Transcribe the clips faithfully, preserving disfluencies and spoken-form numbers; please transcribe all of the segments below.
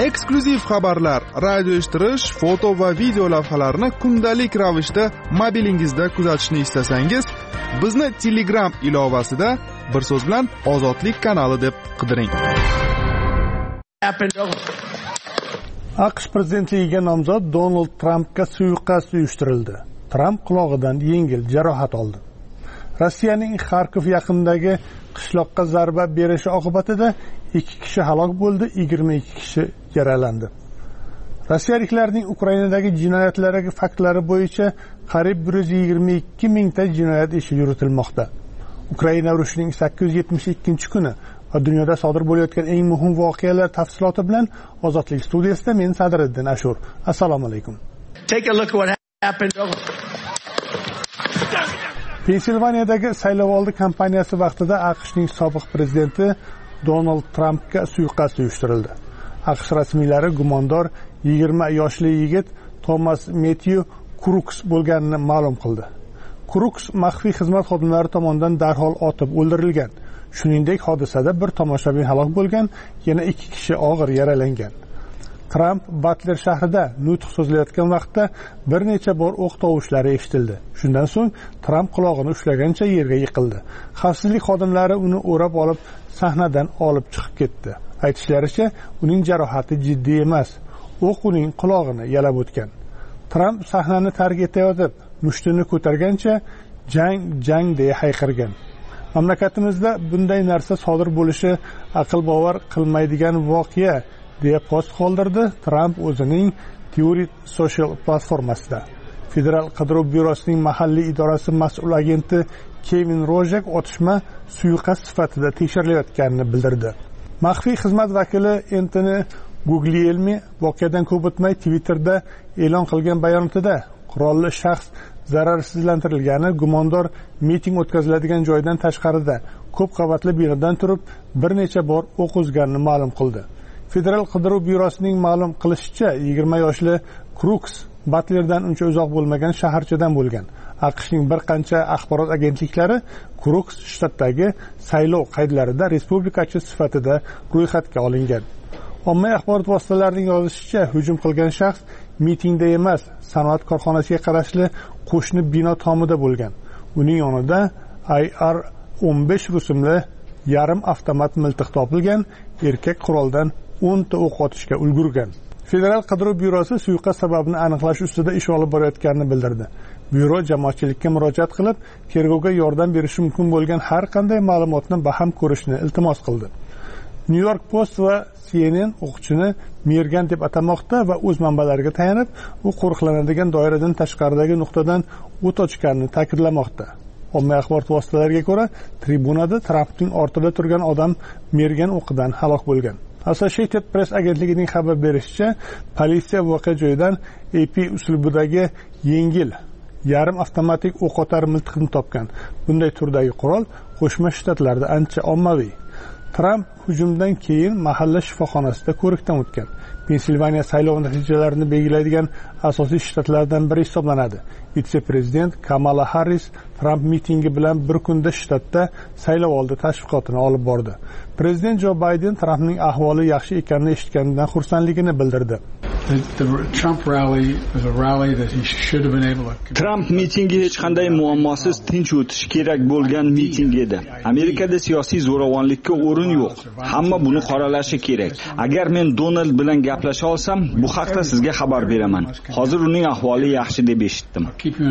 eksklyuziv xabarlar, radio eshittirish, foto va video lavhalarni kundalik ravishda mobilingizda kuzatishni istasangiz, bizni Telegram ilovasida bir so'z bilan Ozodlik kanali deb qidiring. AQSh prezidentligiga nomzod Donald Trampga suiqasd uyushtirildi. Tramp qulog'idan yengil jarohat oldi. Rossiyaning Xarkov yaqinidagi qishloqqa zarba berishi oqibatida ikki kishi halok bo'ldi, yigirma ikki kishi yaralandi. Rossiyaliklarning Ukrainadagi jinoyatlari faktlari bo'yicha qariyb bir yuz yigirma ikki mingta jinoyat ishi yuritilmoqda. Ukraina urushining sakkiz yuz yetmish ikkinchi kuni va dunyoda sodir bo'layotgan eng muhim voqealar tafsiloti bilan Ozodlik studiyasida men Sadriddin Ashur. Assalomu alaykum. Take a look at what happened. Pensilvaniyadagi saylovoldi kampaniyasi vaqtida AQShning sobiq prezidenti Donald Trampga suiqasd uyushtirildi. AQSh rasmiylari gumondor yigirma yoshli yigit Thomas Matthew Crooks bo'lganini ma'lum qildi. Crooks maxfiy xizmat xodimlari tomonidan darhol otib o'ldirilgan. Shuningdek, hodisada bir tomoshabin halok bo'lgan, yana ikki kishi og'ir yaralangan. Tramp Butler shahrida nutq so'zlayotgan vaqtda bir necha bor o'q tovushlari eshitildi. Shundan so'ng Tramp qulog'ini ushlagancha yerga yiqildi. Xavfsizlik xodimlari uni o'rab olib, sahnadan olib chiqib ketdi. Aytishlaricha, uning jarohati jiddiy emas. O'q uning qulog'ini yalab o'tgan. Tramp sahnani tark etayotib, mushtini ko'targancha jang jang deya hayqirgan. Mamlakatimizda bunday narsa sodir bo'lishi aql bovar qilmaydigan voqea deya post qoldirdi Tramp o'zining Theory Social platformasida. Federal qidiruv byurosining mahalliy idorasi mas'ul agenti Kevin Rojek otishma suiqasd sifatida tekshirilayotganini bildirdi. Maxfiy xizmat vakili Anthony Guglielmi voqeadan ko'p o'tmay Twitterda e'lon qilgan bayonotida qurolli shaxs zararsizlantirilgani, gumondor miting o'tkaziladigan joydan tashqarida ko'p qavatli binodan turib bir necha bor o'q uzganini ma'lum qildi. Federal qidiruv byurosining ma'lum qilishicha, yigirma yoshli Crooks Butlerdan uncha uzoq bo'lmagan shaharchadan bo'lgan. AQShning bir qancha axborot agentliklari Crooks shtatdagi saylov qaydlarida respublikachi sifatida ro'yxatga olingan. Ommaviy axborot vositalarining yozishicha, hujum qilgan shaxs mitingda emas, sanoat korxonasiga qarashli qo'shni bino tomida bo'lgan. Uning yonida I R o'n besh rusumli yarim avtomat miltiq topilgan, erkak quroldan o'n ta o'q otishga ulgurgan. Federal qidiruv byurosi suiqasd sababini aniqlash ustida ish olib borayotganini bildirdi. Byuro jamoatchilikka murojaat qilib, tergovga yordam berishi mumkin bo'lgan har qanday ma'lumotni baham ko'rishni iltimos qildi. New York Post va C N N o'qchini mergan deb atamoqda va o'z manbalariga tayanib, u qo'riqlanadigan doiradan tashqaridagi nuqtadan o't ochganini ta'kidlamoqda. Ommaviy axborot vositalariga ko'ra, tribunada Trampning ortida turgan odam mergan o'qidan halok bo'lgan. Associated Press agentligining xabar berishicha, politsiya voqea joyidan A P uslubidagi yengil yarim avtomatik o'q otar miltiqni topgan. Bunday turdagi qurol Qo'shma Shtatlarda ancha ommaviy. Tramp hujumdan keyin mahalla shifoxonasida ko'rikdan o'tgan. Pensilvaniya saylov natijalarini belgilaydigan asosiy shtatlardan biri hisoblanadi. Vitse-prezident Kamala Harris Tramp mitingi bilan bir kunda shtatda saylovoldi tashviqotini olib bordi. Prezident Jo Bayden Trampning ahvoli yaxshi ekanini eshitganidan xursandligini bildirdi. Tramp mitingi hech qanday muammosiz tinch o'tishi kerak bo'lgan miting edi. Amerikada siyosiy zo'ravonlikka o'rin yo'q. Hamma buni qoralashi kerak. Agar men Donald bilan gaplasha olsam, bu haqda sizga xabar beraman. Hozir uning ahvoli yaxshi deb eshitdim.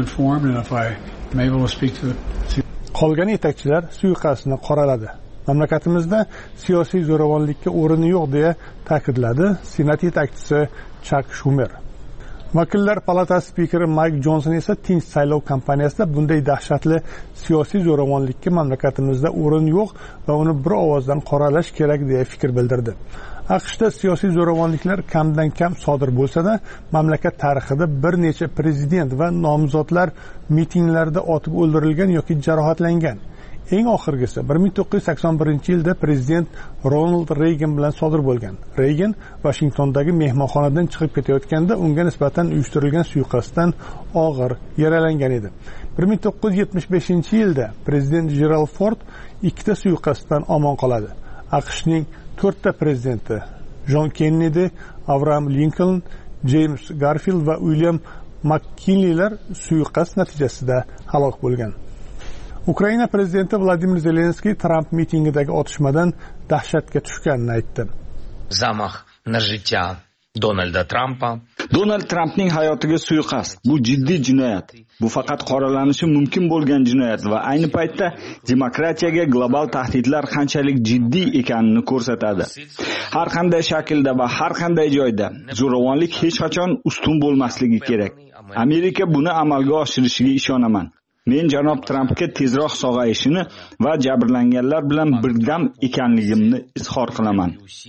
Qolgan yetakchilar suiqasdni qoraladi. Mamlakatimizda siyosiy zo'ravonlikka o'rin yo'q deya ta'kidladi Senat yetakchisi Chuck Schumer. Vakillar palatasi spikeri Mike Johnson esa tinch saylov kampaniyasida bunday dahshatli siyosiy zo'ravonlikka mamlakatimizda o'rin yo'q va uni bir ovozdan qoralash kerak deya fikr bildirdi. AQShda siyosiy zo'ravonliklar kamdan kam sodir bo'lsa-da, mamlakat tarixida bir necha prezident va nomzodlar mitinglarda otib o'ldirilgan yoki jarohatlangan. Eng oxirgisi bir ming to'qqiz yuz sakson birinchi yilda prezident Ronald Reagan bilan sodir bo'lgan. Reagan Washingtondagi mehmonxonadan chiqib ketayotganda unga nisbatan uyushtirilgan suiqasddan og'ir yaralangan edi. bir ming to'qqiz yuz yetmish beshinchi yilda prezident Gerald Ford ikkita suiqasddan omon qoladi. AQShning to'rtta prezidenti Jon Kennedy, Abraham Lincoln, James Garfield va William McKinleylar suiqasd natijasida halok bo'lgan. Ukraina prezidenti Vladimir Zelenskiy Tramp mitingidagi otishmadan dahshatga tushganini aytdi. Zamach na życia Donalda Trampa. Donald Trampning hayotiga suiqasd. Bu jiddiy jinoyat. Bu faqat qoralanishi mumkin bo'lgan jinoyat va ayni paytda demokratiyaga global tahdidlar qanchalik jiddiy ekanini ko'rsatadi. Har qanday shaklda va har qanday joyda zo'ravonlik hech qachon ustun bo'lmasligi kerak. Amerika buni amalga oshirishiga ishonaman. Men janob Trampga tezroq sog'ayishini va jabrlanganlar bilan birdam ekanligimni izhor qilaman.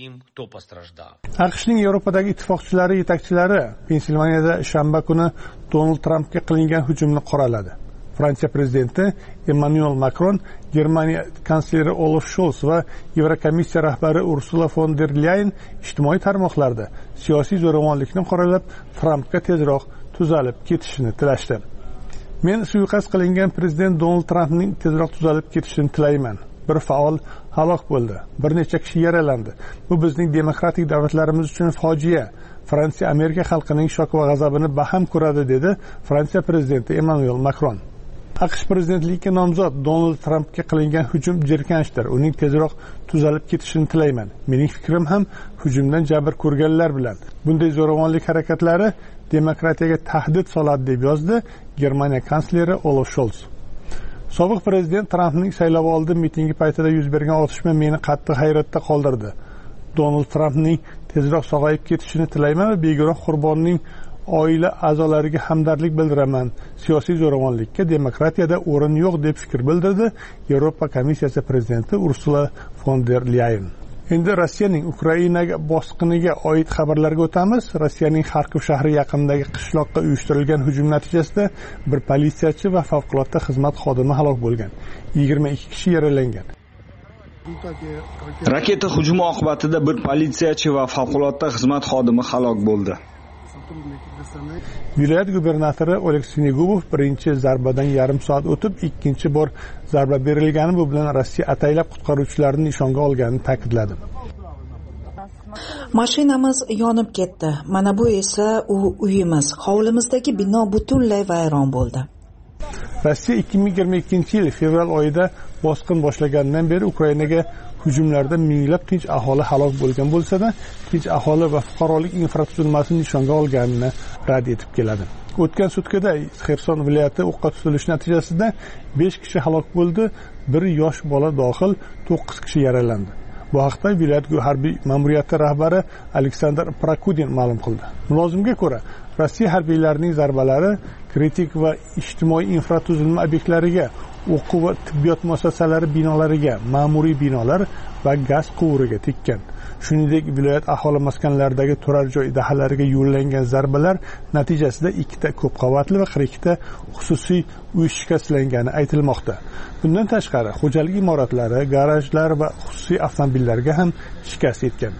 AQShning Yevropadagi ittifoqchilari yetakchilari Pensilvaniyada shanba kuni Donald Trampga qilingan hujumni qoraladi. Fransiya prezidenti Emmanuel Macron, Germaniya kansleri Olaf Scholz va Yevrokomissiya rahbari Ursula von der Leyen ijtimoiy tarmoqlarda siyosiy zo'ravonlikni qoralab, Trampga tezroq tuzalib ketishini tilashdi. Men suiqasd qilingan prezident Donald Trampning tezroq tuzalib ketishini tilayman. Bir faol halok bo'ldi, bir necha kishi yaralandi. Bu bizning demokratik davlatlarimiz uchun fojia. Fransiya Amerika xalqining shok va g'azabini baham ko'radi, dedi Fransiya prezidenti Emmanuel Macron. AQSh prezidentligiga nomzod Donald Trampga qilingan hujum jirkanchdir. Uning tezroq tuzalib ketishini tilayman. Mening fikrim ham hujumdan jabr ko'rganlar bilan. Bunday zo'ravonlik harakatlari demokratiyaga tahdid soladi, deb yozdi Germaniya kansleri Olaf Scholz. Sobiq prezident Trampning saylovoldi mitingi paytida yuz bergan otishma meni qattiq hayratda qoldirdi. Donald Trampning tezroq sog'ayib ketishini tilayman va begunoh qurbonning oila a'zolariga hamdardlik bildiraman. Siyosiy zo'ravonlikka demokratiyada o'rin yo'q, deb fikr bildirdi Yevropa komissiyasi prezidenti Ursula von der Leyen. Endi Rossiyaning Ukrainaga bosqiniga oid xabarlarga o'tamiz. Rossiyaning Xarkov shahri yaqinidagi qishloqqa uyushtirilgan hujum natijasida bir politsiyachi va favqulodda xizmat xodimi halok bo'lgan. yigirma ikki kishi yaralangan. Raketa hujumi oqibatida bir politsiyachi va favqulodda xizmat xodimi halok bo'ldi. Viloyat gubernatori Oleksiy Negubov birinchi zarbadan yarim soat o'tib ikkinchi bor zarba berilgani, bu bilan Rossiya ataylab qutqaruvchilarni nishonga olganini ta'kidladi. Mashinamiz yonib ketdi. Mana bu esa u uyimiz. Hovlimizdagi bino butunlay vayron bo'ldi. Rossiya ikki ming yigirma ikkinchi yil fevral oyida bosqin boshlaganidan beri Ukrainaga hujumlarda minglab tinch aholi halok bo'lgan bo'lsa-da, tinch aholi va fuqarolik infratuzilmasini nishonga olganini rad etib keladi. O'tgan sutkada Xerson viloyati o'qqa tutilishi natijasida besh kishi halok bo'ldi, bir yosh bola dohil to'qqiz kishi yaralandi. Bu haqda viloyat harbiy ma'muriyati rahbari Aleksandr Prakudin ma'lum qildi. Mulozimga ko'ra, Rossiya harbiylarining zarbalari kritik va ijtimoiy infratuzilma obyektlariga, o'quv va tibbiyot muassasalari binolariga, ma'muriy binolar va gaz quvuriga tekkan. Shuningdek, viloyat aholi maskanlaridagi turar joy dahalariga yo'llangan zarbalar natijasida ikkita ko'p qavatli va qirq ikkita xususiy uy shikastlangani aytilmoqda. Bundan tashqari, xo'jalik imoratlari, garajlar va xususiy avtomobillarga ham shikast yetgan.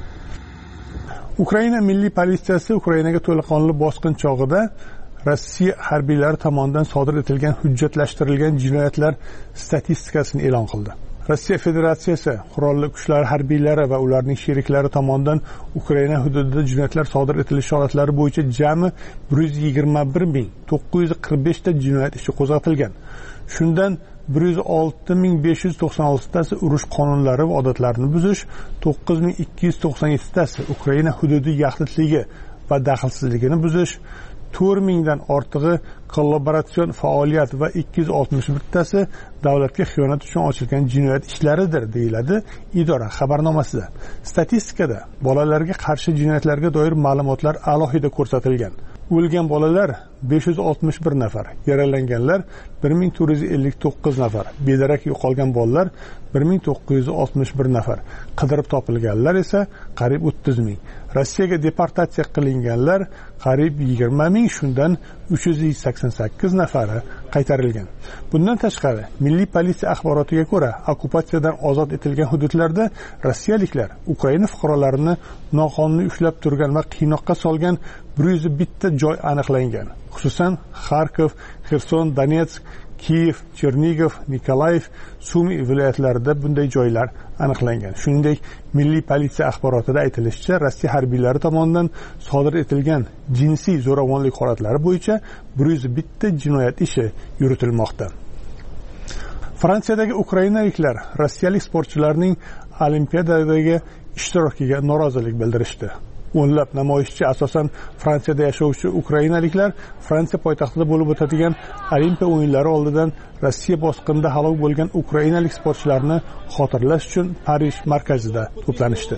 Ukraina milliy politsiyasi Ukrainaga to'laqonli bosqin chog'ida Rossiya harbiylari tomonidan sodir etilgan hujjatlashtirilgan jinoyatlar statistikasini e'lon qildi. Rossiya Federatsiyasi qurolli kuchlar harbiylari va ularning sheriklari tomonidan Ukraina hududida jinoyatlar sodir etilish holatlari bo'yicha jami bir yuz yigirma bir ming to'qqiz yuz qirq besh ta jinoyat ishi qo'zg'atilgan. Shundan bir yuz olti ming besh yuz to'qson olti tasi urush qonunlari va odatlarini buzish, to'qqiz ming ikki yuz to'qson yetti tasi Ukraina hududiy yaxlitligi va daxlsizligini buzish, to'rt mingdan ortig'i kollaboratsion faoliyat va ikki yuz oltmish bir tasi davlatga xiyonat uchun ochilgan jinoyat ishlaridir, deyiladi idora xabarnomasida. Statistikada bolalarga qarshi jinoyatlarga doir ma'lumotlar alohida ko'rsatilgan. O'lgan bolalar besh yuz oltmish bir nafar, yaralanganlar bir ming to'rt yuz ellik to'qqiz nafar, bedarak yo'qolgan bolalar bir ming to'qqiz yuz oltmish bir nafar, qidirib topilganlar esa qariyb o'ttiz ming. Rossiyaga deportatsiya qilinganlar qariyb yigirma ming, shundan uch yuz sakson sakkiz nafari qaytarilgan. Bundan tashqari, milliy politsiya axborotiga ko'ra, okkupatsiyadan ozod etilgan hududlarda rossiyaliklar Ukraina fuqarolarini noqonuniy ushlab turgan va qiynoqqa solgan bir yuz bir ta joy aniqlangan. Xususan, Xarkov, Xerson, Donetsk, Kiyev, Chernigov, Nikolayev, Sumi viloyatlarida bunday joylar aniqlangan. Shuningdek, milliy politsiya axborotida aytilishicha, Rossiya harbiylari tomonidan sodir etilgan jinsiy zo'ravonlik holatlari bo'yicha bir yuz bir ta jinoyat ishi yuritilmoqda. Fransiyadagi ukrainaliklar rossiyalik sportchilarning Olimpiadadagi ishtirokiga norozilik bildirishdi. O'nlab namoyishchi, asosan Fransiyada yashovchi ukrainaliklar, Fransiya poytaxtida bo'lib o'tadigan Olimpiya o'yinlari oldidan Rossiya bosqinida halok bo'lgan ukrainalik sportchilarni xotirlash uchun Parij markazida to'planishdi.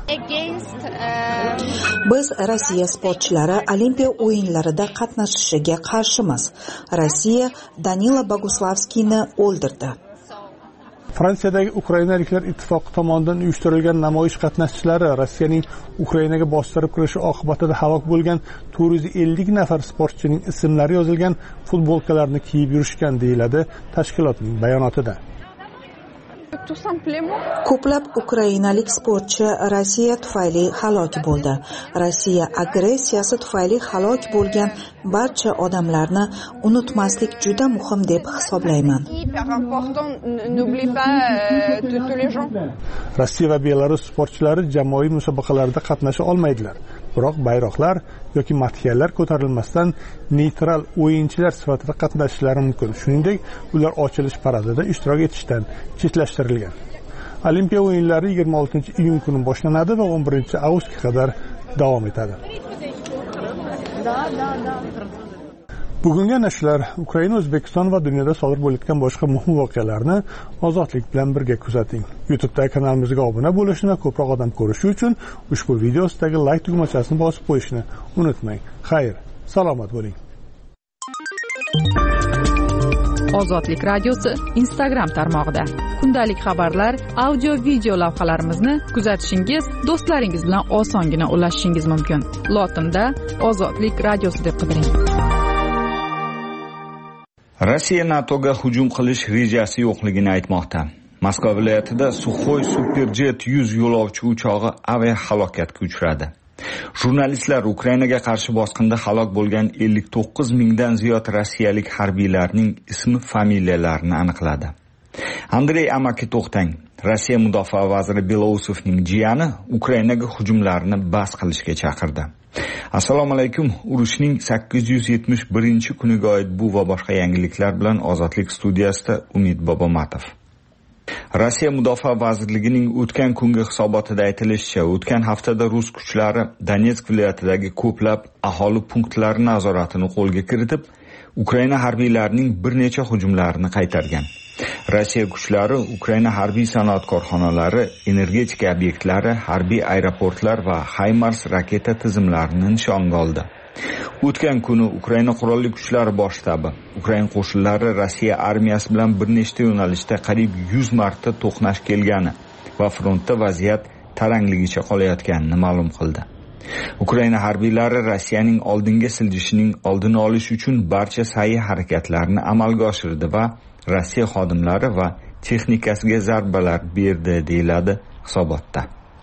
Biz Rossiya sportchilari Olimpiya o'yinlarida qatnashishiga qarshimiz. Rossiya Danilo Boguslavskiyni o'ldirdi. Fransiyadagi Ukrainaliklar ittifoqi tomonidan uyushtirilgan namoyish qatnashchilari Rossiyaning Ukrainaga bostirib kirishi oqibatida halok bo'lgan to'rt yuz ellik nafar sportchining ismlari yozilgan futbolkalarni kiyib yurishgan, deyiladi tashkilotning bayonotida. Ko'plab ukrainalik sportchi Rossiya tufayli halok bo'ldi. Rossiya agressiyasi tufayli halok bo'lgan barcha odamlarni unutmaslik juda muhim deb hisoblayman. Rossiya va Belarus sportchilari jamoaviy musobaqalarda qatnasha olmaydilar. Biroq bayroqlar yoki madhiyalar ko'tarilmasdan neytral o'yinchilar sifatida qatnashishlari mumkin. Shuningdek, ular ochilish paradida ishtirok etishdan chetlashtirilgan. Olimpiya o'yinlari yigirma oltinchi iyun kuni boshlanadi va o'n birinchi avgustga qadar davom etadi. Bugungi ana shular Ukraina, O'zbekiston va dunyoda sodir bo'layotgan boshqa muhim voqealarni ozodlik bilan birga kuzating. YouTube'dagi kanalimizga obuna bo'lishni va ko'proq odam ko'rishi uchun ushbu video ostidagi like tugmachasini bosib qo'yishni unutmang. Xayr, salomat bo'ling. Ozodlik radiosi Instagram tarmog'ida kundalik xabarlar, audio video lavhalarimizni kuzatishingiz, do'stlaringiz bilan osongina ulashishingiz mumkin. Lotinda Ozodlik radiosi deb qidiring. Rossiya NATOga hujum qilish rejasi yo'qligini aytmoqda. Moskva viloyatida Suxoy Superjet yuz yo'lovchi uchog'i aviahalokatga uchradi. Jurnalistlar Ukrainaga qarshi bosqinda halok bo'lgan ellik to'qqiz mingdan ziyod rossiyalik harbiylarning ismi, familiyalarini aniqladi. Andrey Amakito'xtang, Rossiya mudofaa vaziri Belousovning jiyani, Ukrainaga hujumlarni bas qilishga chaqirdi. Assalomu alaykum. Urushning sakkiz yuz yetmish birinchi kuniga oid bu va boshqa yangiliklar bilan Ozodlik studiyasida Umid Bobomatov. Rossiya Mudofaa vazirligining o'tgan kungi hisobotida aytilishicha, o'tgan haftada rus kuchlari Donetsk viloyatidagi ko'plab aholi punktlari nazoratini qo'lga kiritib, Ukraina harbiylarining bir necha hujumlarini qaytargan. Rossiya kuchlari Ukraina harbiy sanoat korxonalari, energetika obyektlari, harbiy aeroportlar va HIMARS raketa tizimlarini nishonga oldi. O'tgan kuni Ukraina qurolli kuchlari bosh shtabi Ukraina qo'shinlari Rossiya armiyasi bilan bir nechta yo'nalishda qariyb yuz marta to'qnash kelgani va frontda vaziyat tarangligicha qolayotganini ma'lum qildi. Ukraina harbiylari Rossiyaning oldinga siljishining oldini olish uchun barcha sa'y harakatlarini amalga oshirdi va Rossiya xodimlari va texnikasiga zarbalar berdi, deyiladi hisobotda.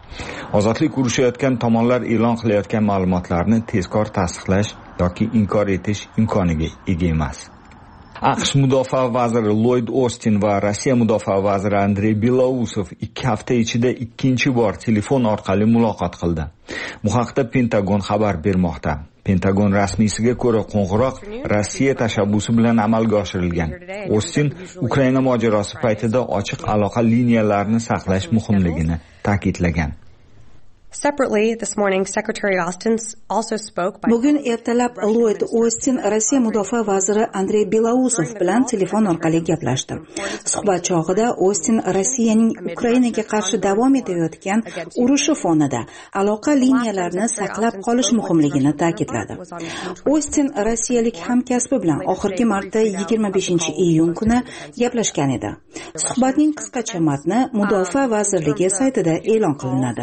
Ozodlik urushayotgan tomonlar e'lon qilayotgan ma'lumotlarni tezkor tasdiqlash yoki inkor etish imkoniga ega emas. AQSh mudofaa vaziri Lloyd Austin va Rossiya mudofaa vaziri Andrey Belousov ikki hafta ichida ikkinchi bor telefon orqali muloqot qildi. Bu haqda Pentagon xabar bermoqda. Pentagon rasmiysiga ko'ra, qo'ng'iroq Rossiya tashabbusi bilan amalga oshirilgan. Austin Ukraina mojarosi paytida ochiq aloqa liniyalarini saqlash muhimligini ta'kidlagan. Separately, this morning, Secretary Austin also spoke by... Bugun ertalab Lloyd Austin Rossiya mudofaa vaziri Andrey Belousov bilan telefon orqali gaplashdi. Suhbat chog'ida Austin Rossiyaning Ukrainaga qarshi davom etayotgan urushi fonida aloqa liniyalarini saqlab qolish muhimligini ta'kidladi. Austin rossiyalik hamkasbi bilan oxirgi marta yigirma beshinchi iyun kuni gaplashgan edi. Suhbatning qisqacha matni mudofaa vazirligi saytida e'lon qilinadi.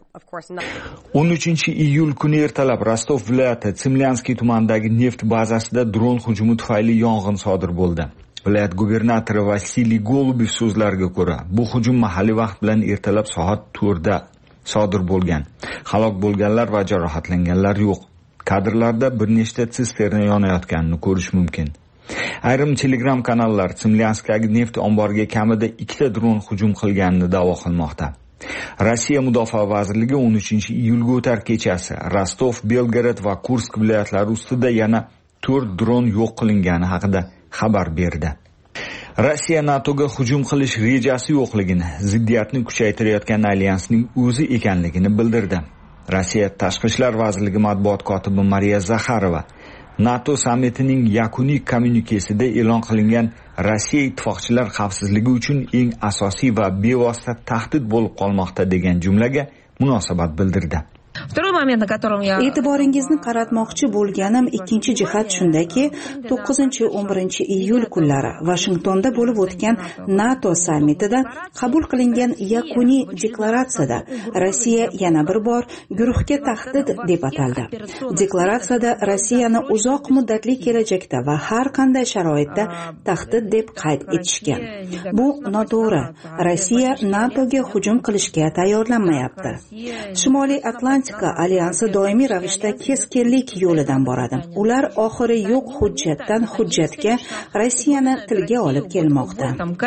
o'n uchinchi iyul kuni ertalab Rostov viloyati Tsimlyanskiy tumanidagi neft bazasida dron hujumi tufayli yong'in sodir bo'ldi. Viloyat gubernatori Vasiliy Golubev so'zlariga ko'ra, bu hujum mahalliy vaqt bilan ertalab soat to'rtda sodir bo'lgan. Halok bo'lganlar va jarohatlanganlar yo'q. Kadrlarda bir nechta sisterna yonayotganini ko'rish mumkin. Ayrim Telegram kanallar Smolyanskdagi neft omboriga kamida ikkita dron hujum qilganini da'vo qilmoqda. Rossiya Mudofaa vazirligi o'n uchinchi iyulga o'tar kechasi Rostov, Belgorod va Kursk viloyatlari ustida yana to'rt dron yo'q qilingani haqida xabar berdi. Rossiya NATOga hujum qilish rejasi yo'qligini, ziddiyatni kuchaytirayotgan alyansning o'zi ekanligini bildirdi. Rossiya Tashqi ishlar vazirligi matbuot kotibi Mariya Zakharova NATO sammitining yakuniy kommunikesida e'lon qilingan Rossiya ittifoqchilar xavfsizligi uchun eng asosiy va bevosita tahdid bo'lib qolmoqda degan jumlaga munosabat bildirdi. E'tiboringizni qaratmoqchi bo'lganim ikkinchi jihat shundaki, to'qqizinchi o'n birinchi iyul kunlari Washingtonda bo'lib o'tgan NATO sammitida qabul qilingan yakuniy deklaratsiyada Rossiya yana bir bor guruhga tahdid deb ataldi. Deklaratsiyada Rossiyani uzoq muddatli kelajakda va har qanday sharoitda tahdid deb qayd etishgan. Bu noto'g'ri. Rossiya NATOga hujum qilishga tayyorlanmayapti. Shimoliy Atlantika alyansi doimiy ravishda keskinlik yo'lidan boradi. Ular oxiri yo'q hujjatdan hujjatga Rossiyani tilga olib kelmoqda.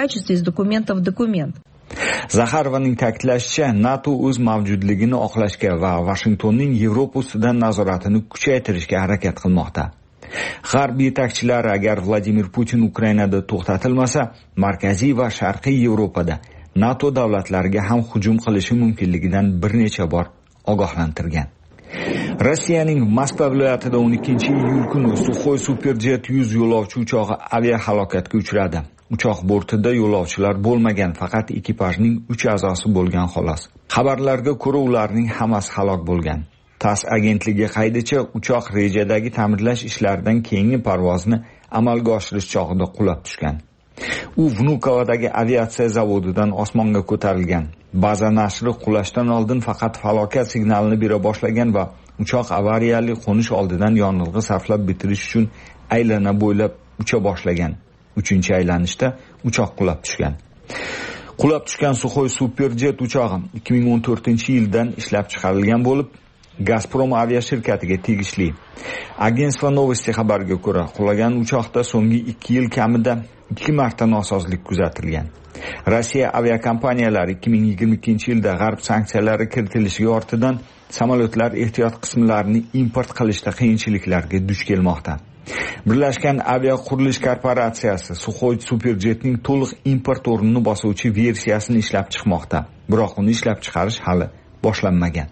Zakharovaning ta'kidlashicha, NATO o'z mavjudligini oqlashga va Washingtonning Yevropa ustidan nazoratini kuchaytirishga harakat qilmoqda. G'arb yetakchilari agar Vladimir Putin Ukrainada to'xtatilmasa, Markaziy va Sharqiy Yevropada NATO davlatlariga ham hujum qilishi mumkinligidan bir necha bor ogohlantirgan. Rossiyaning Moskva viloyatida o'n ikkinchi iyul kuni Suxoy Superjet yuz yo'lovchi uchog'i aviahalokatga uchradi. Uchoq bortida yo'lovchilar bo'lmagan, faqat ekipajning uch a'zosi bo'lgan xolos. Xabarlarga ko'ra ularning hammasi halok bo'lgan. TASS agentligi qaydicha uchoq rejadagi ta'mirlash ishlaridan keyingi parvozni amalga oshirish chog'ida qulab tushgan. U Vnukovadagi aviatsiya zavodidan osmonga ko'tarilgan. Baza nashri qulashdan oldin faqat falokat signalini bera boshlagan va uchoq avariyali qo'nish oldidan yonilg'i sarflab bitirish uchun aylana bo'ylab ucha boshlagan. uchinchi aylanishda uchoq qulab tushgan. Qulab tushgan Suxoy Superjet uchog'i ikki ming o'n to'rtinchi yildan ishlab chiqarilgan bo'lib, Gazprom aviashirkatiga tegishli. Agentство Novosti xabariga ko'ra, qulagan uchoqda so'nggi ikki yil kamida ikki marta nosozlik kuzatilgan. Rossiya aviakompaniyalari ikki ming yigirma ikkinchi yilda g'arb sanksiyalari kiritilishiga ortidan samolyotlar ehtiyot qismlarini import qilishda qiyinchiliklarga duch kelmoqda. Birlashgan aviaqurilish korporatsiyasi Suxoy Superjetning to'liq import o'rnini bosuvchi versiyasini ishlab chiqmoqda. Biroq uni ishlab chiqarish hali boshlanmagan.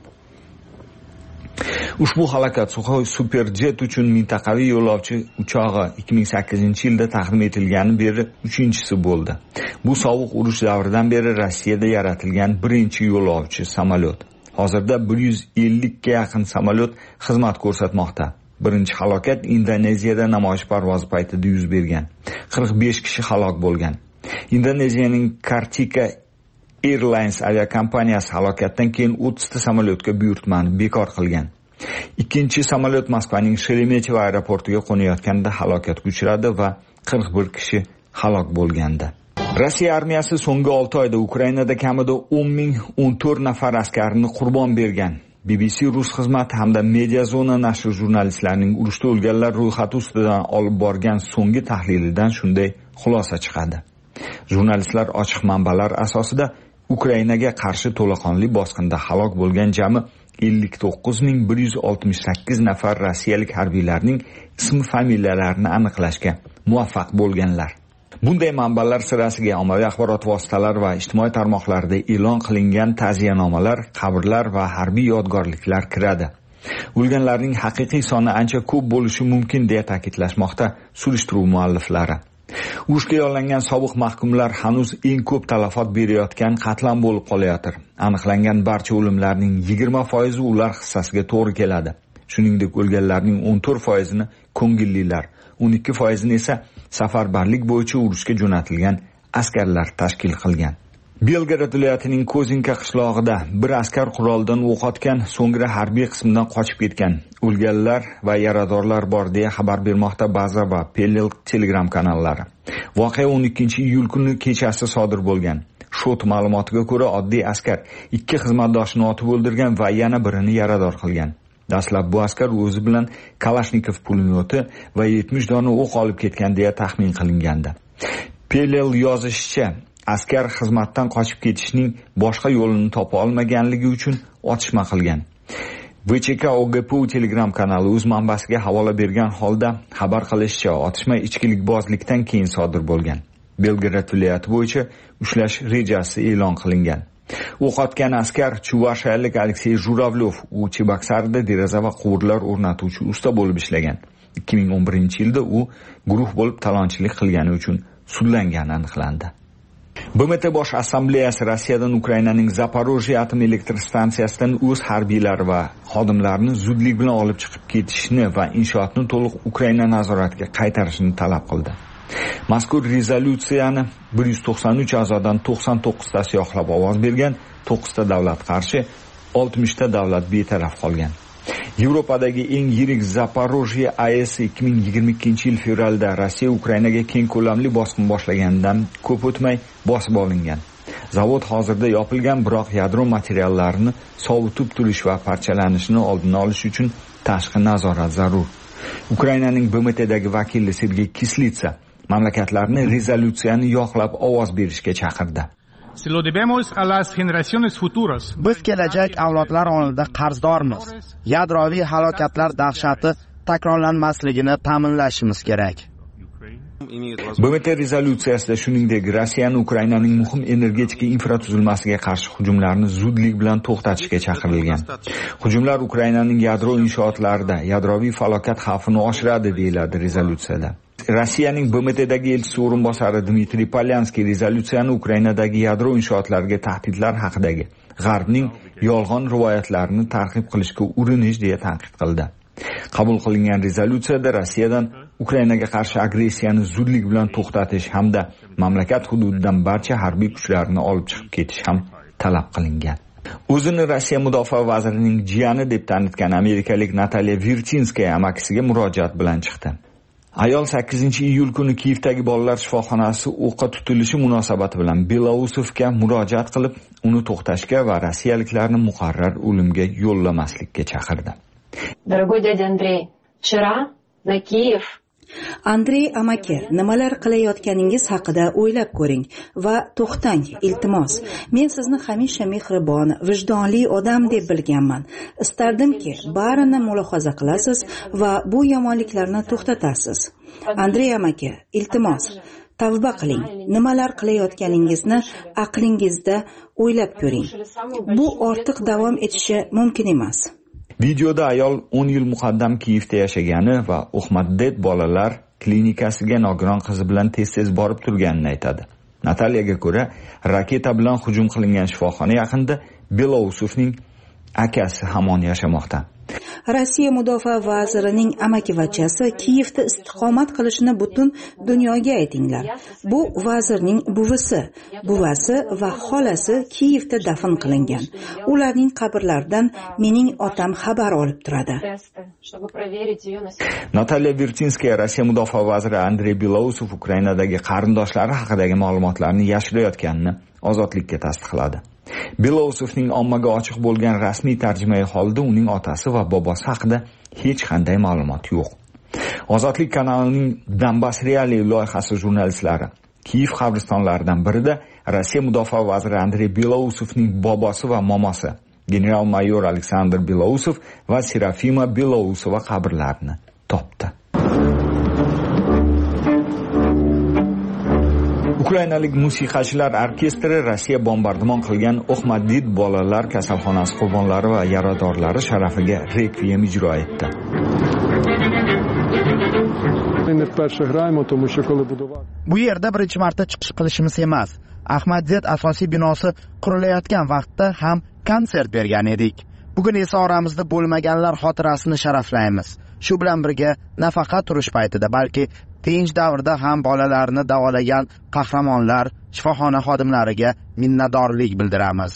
Ushbu halokat Suxoy Superjet uchun mintaqaviy yo'lovchi uchog'i ikki ming sakkizinchi yilda taqdim etilgani beri uchinchisi bo'ldi. Bu sovuq urush davridan beri Rossiyada yaratilgan birinchi yo'lovchi samolyot. Hozirda bir yuz ellikka yaqin samolyot xizmat ko'rsatmoqda. Birinchi halokat Indoneziyada namoyish parvozi paytida yuz bergan. qirq besh kishi halok bo'lgan. Indoneziyaning Kartika Airlines aviakompaniyasi halokatdan keyin o'ttizta samolyotga buyurtmani bekor qilgan. Ikkinchi samolyot Moskvaning Sheremetyevo aeroportiga qo'nayotganda halokatga uchradi va qirq bir kishi halok bo'lgandi. Rossiya armiyasi so'nggi olti oyda Ukrainada kamida o'n ming o'n to'rt nafar askarni qurbon bergan. B B C Rus xizmati hamda Mediazona nashri jurnalistlarining urushda o'lganlar ro'yxati ustidan olib borgan so'nggi tahlilidan shunday xulosa chiqadi. Jurnalistlar ochiq manbalar asosida Ukrainaga qarshi to'laqonli bosqinda halok bo'lgan jami ellik to'qqiz ming bir yuz oltmish sakkiz nafar rossiyalik harbiylarning ism-familiyalarini aniqlashga muvaffaq bo'lganlar. Bunday manbalar sirasiga ommaviy axborot vositalari va ijtimoiy tarmoqlarda e'lon qilingan ta'ziyanomalar, qabrlar va harbiy yodgorliklar kiradi. O'lganlarning haqiqiy soni ancha ko'p bo'lishi mumkin deya ta'kidlashmoqda surishtiruv mualliflari. Urushga yollangan sobiq mahkumlar hanuz eng ko'p talafot berayotgan qatlam bo'lib qolayotir. Aniqlangan barcha o'limlarning yigirma foizi ular hissasiga to'g'ri keladi. Shuningdek, o'lganlarning o'n to'rt foizini ko'ngillilar, o'n ikki foizini esa safarbarlik bo'yicha urushga jo'natilgan askarlar tashkil qilgan. Belgorod viloyatining Kozinka qishlog'ida bir askar quroldan o'q otgan, so'ngra harbiy qismdan qochib ketgan. O'lganlar va yaradorlar bor deya xabar bermoqda Baza va Pelel Telegram kanallari. Voqea o'n ikkinchi iyul kuni kechasi sodir bo'lgan. Shot ma'lumotiga ko'ra, oddiy askar ikki xizmatdoshini otib o'ldirgan va yana birini yarador qilgan. Dastlab bu askar o'zi bilan Kalashnikov pulemyoti va yetmish dona o'q olib ketgan deya taxmin qilingandi. Pelel yozishicha, askar xizmatdan qochib ketishning boshqa yo'lini topa olmaganligi uchun otishma qilgan. V Ch K O G P U Telegram kanali o'z manbasiga havola bergan holda xabar qilishicha, otishma ichkilikbozlikdan keyin sodir bo'lgan. Belgrad viloyati bo'yicha ushlash rejasi e'lon qilingan. O'q otgan askar chuvashiyalik Aleksey Juravyov, u Chebaksarda deraza va quvurlar o'rnatuvchi usta bo'lib ishlagan. ikki ming o'n birinchi yilda u guruh bo'lib talonchilik qilgani uchun sudlangani aniqlandi. B M T Bosh Assambleyasi Rossiyadan Ukrainaning Zaporojye atom elektr stansiyasidan o'z harbiylari va xodimlarini zudlik bilan olib chiqib ketishni va inshootni to'liq Ukraina nazoratiga qaytarishni talab qildi. Mazkur rezolyutsiyani bir yuz to'qson uch a'zodan to'qson to'qqiztasi yoqlab ovoz bergan, to'qqizta davlat qarshi, oltmishta davlat betaraf qolgan. Yevropadagi eng yirik Zaporojye A E S ikki ming yigirma ikkinchi yil fevralda Rossiya Ukrainaga keng ko'lamli bosqin boshlaganidan ko'p o'tmay bosib olingan. Zavod hozirda yopilgan, biroq yadro materiallarini sovutib turish va parchalanishini oldini olish uchun tashqi nazorat zarur. Ukrainaning B M Tdagi vakili Sergey Kislitsa mamlakatlarni rezolyutsiyani yoqlab ovoz berishga chaqirdi. Biz kelajak avlodlar oldida qarzdormiz. Yadroviy halokatlar dahshati takrorlanmasligini ta'minlashimiz kerak. B M T rezolyutsiyasida shuningdek Rossiyani Ukrainaning muhim energetika infratuzilmasiga qarshi hujumlarni zudlik bilan to'xtatishga chaqirilgan. Hujumlar Ukrainaning yadro inshootlarida yadroviy falokat xavfini oshiradi, deyiladi rezolyutsiyada. Rossiyaning B M Tdagi elchisi o'rinbosari Dmitriy Polyanskiy rezolyutsiyani Ukrainadagi yadro inshootlariga tahdidlar haqidagi G'arbning yolg'on rivoyatlarini targ'ib qilishga urinish deya tanqid qildi. Qabul qilingan rezolyutsiyada Rossiyadan Ukrainaga qarshi agressiyani zudlik bilan to'xtatish hamda mamlakat hududidan barcha harbiy kuchlarni olib chiqib ketish ham talab qilingan. O'zini Rossiya mudofaa vazirining jiyani deb tanitgan amerikalik Natalya Virchinskaya amakisiga murojaat bilan chiqdi. Ayol sakkizinchi iyul kuni Kiyevdagi bolalar shifoxonasi o'qqa tutilishi munosabati bilan Belausovga murojaat qilib, uni to'xtashga va rossiyaliklarni muqarrar o'limga yo'llamaslikka chaqirdi. Дорогой дядя Андрей, вчера на Киев Andrey amaki, nimalar qilayotganingiz haqida o'ylab ko'ring va to'xtang, iltimos. Men sizni hamisha mehribon, vijdonli odam deb bilganman. Istardimki, barini mulohaza qilasiz va bu yomonliklarni to'xtatasiz. Andrey amaki, iltimos, tavba qiling. Nimalar qilayotganingizni aqlingizda o'ylab ko'ring. Bu ortiq davom etishi mumkin emas. Videoda ayol o'n yil muqaddam Kiyevda yashagani va O'xmaddet bolalar klinikasiga nogiron qizi bilan tez-tez borib turganini aytadi. Natalyaga ko'ra, raketa bilan hujum qilingan shifoxona yaqinida Belausovning akasi hamon yashamoqda. Rossiya mudofaa vazirining amakivachchasi Kiyevda istiqomat qilishini butun dunyoga aytinglar. Bu vazirning buvisi, buvasi va xolasi Kiyevda dafn qilingan. Ularning qabrlaridan mening otam xabar olib turadi. Natalya Virchinskaya Rossiya mudofaa vaziri Andrey Belausov Ukrainadagi qarindoshlari haqidagi ma'lumotlarni yashirayotganini ozodlikka tasdiqladi. Belausovning ommaga ochiq bo'lgan rasmiy tarjimai holida uning otasi va bobosi haqida hech qanday ma'lumot yo'q. Ozodlik kanalining Donbass Reali loyihasi jurnalistlari Kiyev qabristonlaridan birida Rossiya mudofaa vaziri Andrey Belausovning bobosi va momosi general-mayor Aleksandr Belausov va Serafima Belausova qabrlarini topdi. Ukrainalik musiqachilar orkestri Rossiya bombardimon qilgan O'xmaddet bolalar kasalxonasi qurbonlari va yaradorlari sharafiga rekviem ijro etdi. Bu yerda birinchi marta chiqish qilishimiz emas. O'xmaddet asosiy binosi qurilayotgan vaqtda ham konsert bergan edik. Bugun esa oramizda bo'lmaganlar xotirasini sharaflaymiz. Shu bilan birga nafaqat turish paytida, balki tinch davrda ham bolalarni davolagan qahramonlar, shifoxona xodimlariga minnatdorlik bildiramiz.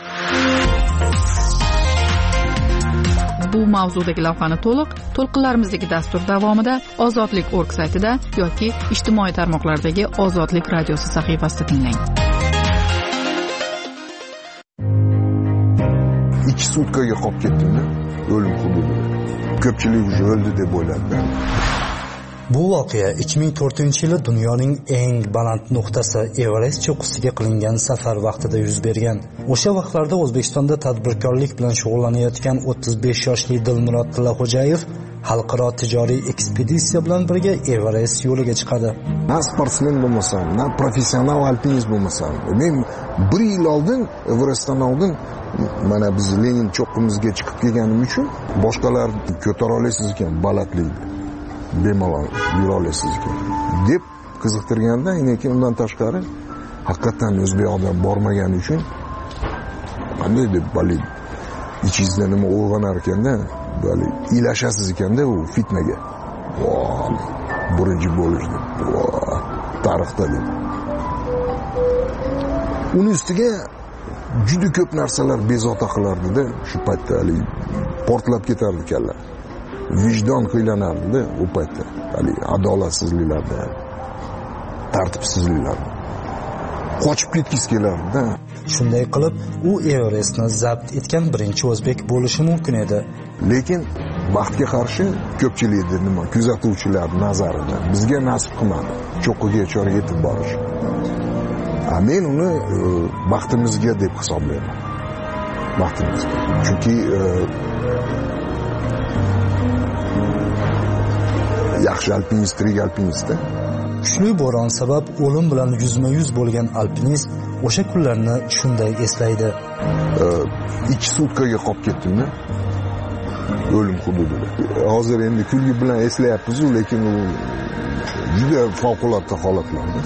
Bu mavzudagi lavhani to'liq to'lqinlarimizdagi dastur davomida ozodlik org saytida yoki ijtimoiy tarmoqlardagi Ozodlik radiosi sahifasida tinglang. ikki sutkaga qolib ketdimda o'lim hududida. Ko'pchilik уже o'ldi deb o'yladi. Bu voqea ikki ming to'rtinchi yili dunyoning eng baland nuqtasi Everest cho'qqisiga qilingan safar vaqtida yuz bergan. O'sha vaqtlarda O'zbekistonda tadbirkorlik bilan shug'ullanayotgan o'ttiz besh yoshli Dilmurod Tillaxo'jayev xalqaro tijoriy ekspeditsiya bilan birga Everest yo'liga chiqadi. Na sportsmen bo'lmasam, na professional alpinist bo'lmasam, men bir yil oldin Everestdan oldin mana biz Lenin cho'qqimizga chiqib kelganim uchun boshqalar ko'tara olasiz ekan balandlikni. Bemalol yura olasiz ekan deb qiziqtirganda, lekin undan tashqari haqiqatan o'zbek odam bormagani uchun qanday deb bali ichingizda nima uyg'onar ekanda, bali ilashasiz ekanda u fitnaga. Voy, birinchi bo'lish deb. Voy, tarixda deb. Uning ustiga juda ko'p narsalar bezovta qilardi-da, shu paytda hali portlab ketardi kalla. Vijdon qiynanardi u paytda. Hali adolatsizliklarda, tartibsizliklarda. Qochib ketgis kelardi-da. Shunday qilib, u Everestni zabt etgan birinchi o'zbek bo'lishi mumkin edi. Lekin vaqtga qarshi ko'pchilikni nima kuzatuvchilar nazarida bizga nasib qilmadi cho'qqiga chor yetib borish. A men uni vaqtimizga deb hisoblayman. Vaqtimizga. Chunki yaxshi alpinist, tirik alpinist. Kuchli bo'ron sabab o'lim bilan yuzma-yuz bo'lgan alpinist o'sha kunlarni shunday eslaydi. ikki sutkaga qolib ketdim-da. O'lim hududida. Hozir endi kulgi bilan eslayapmiz, lekin u juda favqulodda holatlarda.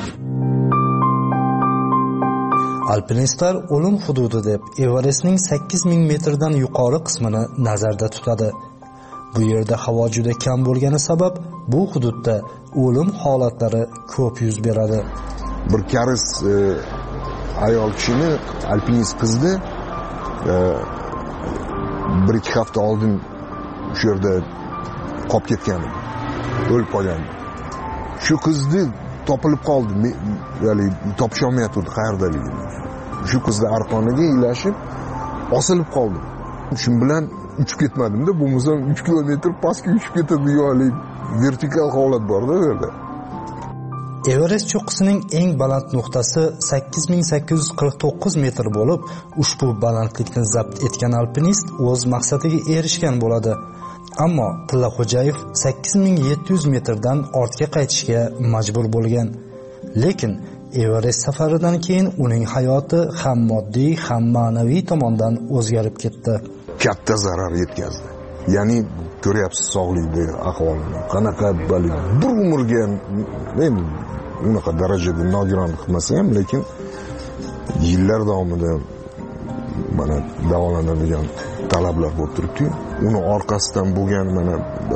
Alpinistlar o'lim hududi deb Everestning sakkiz ming metrdan yuqori qismini nazarda tutadi. Bu yerda havo juda kam bo'lgani sabab bu hududda o'lim holatlari ko'p yuz beradi. Bir karis e, ayol kishini alpinist qizni e, bir ikki hafta oldin shu yerda qolib ketgan, o'lib qolgan. Shu qizni topilib qoldi, ya'ni topisha olmayotdi qayerdaligini. Shu qizni arqoniga ilashib osilib qoldi. Shu bilan uchib ketmadim-da, bo'lmasa uch kilometr pastga uchib ketadi, yo'li vertikal holat bor-da bu yerda. Everest cho'qqisining eng baland nuqtasi sakkiz ming sakkiz yuz qirq to'qqiz metr bo'lib, ushbu balandlikni zabt etgan alpinist o'z maqsadiga erishgan bo'ladi. Ammo Tillaxo'jayev sakkiz ming yetti yuz metrdan ortga qaytishga majbur bo'lgan. Lekin Everest safaridan keyin uning hayoti ham moddiy, ham ma'naviy tomondan o'zgarib ketdi. Katta zarar yetkazdi. Ya'ni ko'ryapsiz sog'likni ahvolini. Qanaqa bali bir umrga men unaqa darajada nogiron qilmasa ham, lekin yillar davomida mana davolanadigan talablar bo'lib turibdi. Uni orqasidan bo'lgan mana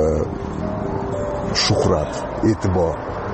shuhrat, e'tibor,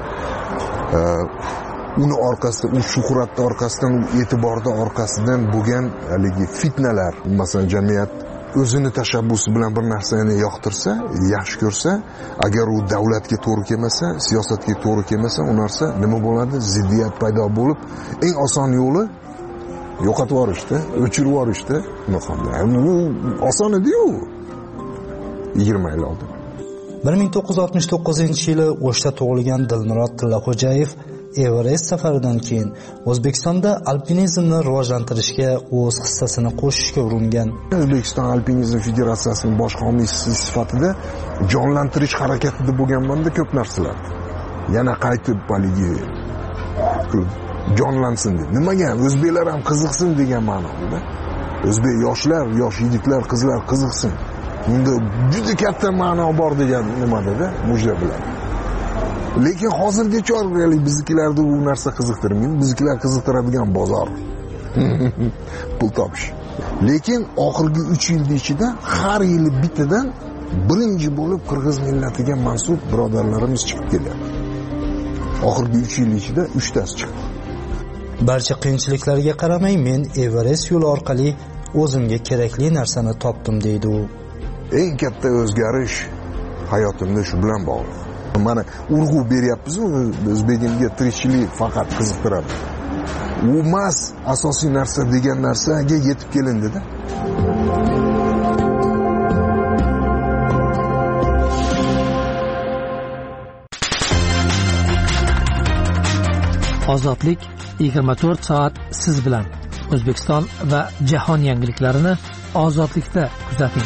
uni orqasida, u shuhratni orqasidan, u e'tiborda orqasidan bo'lgan haligi fitnalar, masalan jamiyat o'zini tashabbusi bilan bir narsani yoqtirsa, yaxshi ko'rsa, agar u davlatga to'g'ri kelmasa, siyosatga to'g'ri kelmasa, u narsa nima bo'ladi? Ziddiyat paydo bo'lib, eng oson yo'li yo'qotib yuborishdi, o'chirib yuborishdi. Bu oson edi-yu. yigirma yil oldin. bir ming to'qqiz yuz oltmish to'qqizinchi yili O'shda tug'ilgan Dilmurod Tillaxo'jayev Everest safaridan keyin O'zbekistonda alpinizmni rivojlantirishga o'z hissasini qo'shishga uringan. O'zbekiston Alpinizm Federatsiyasining bosh homiysi sifatida jonlantirish harakatida bo'lganman-da ko'p narsalar. Yana qaytib baligi jonlansin deb. Nimaga? O'zbeklar ham qiziqsin degan ma'noda. O'zbek yoshlar, yosh yigitlar, qizlar qiziqsin. Bunda juda katta ma'no bor degan nimada-da, mujda bilan. Lekin hozirgacha biznikilarda bu narsa qiziqtirmaydi. Biznikilar qiziqtiradigan bozor. Pul topish. Lekin oxirgi uch yil ichida har yili bittadan birinchi bo'lib qirg'iz millatiga mansub birodarlarimiz chiqib kelyapti. Oxirgi uch yil ichida uchtasi chiqdi. Barcha qiyinchiliklarga qaramay men Everest yo'li orqali o'zimga kerakli narsani topdim deydi u. Eng katta o'zgarish hayotimda shu bilan bog'liq. Mana urg'u beryapmiz-ku, o'zbegimga tirikchilik faqat qiziqtiradi. u emas asosiy narsa degan narsaga yetib kelindida. Ozodlik yigirma to'rt soat siz bilan. O'zbekiston va jahon yangiliklarini ozodlikda kuzating.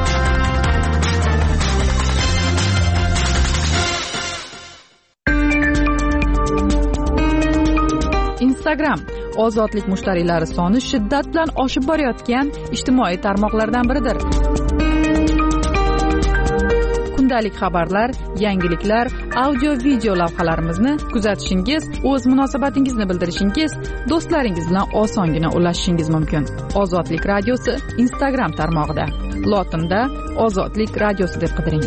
Instagram ozodlik mushtariylari soni shiddat bilan oshib borayotgan ijtimoiy tarmoqlardan biridir. Kundalik xabarlar, yangiliklar, audio video lavhalarimizni kuzatishingiz, o'z munosabatingizni bildirishingiz, do'stlaringiz bilan osongina ulashishingiz mumkin. Ozodlik radiosi Instagram tarmog'ida. Lotinda Ozodlik radiosi deb qidiring.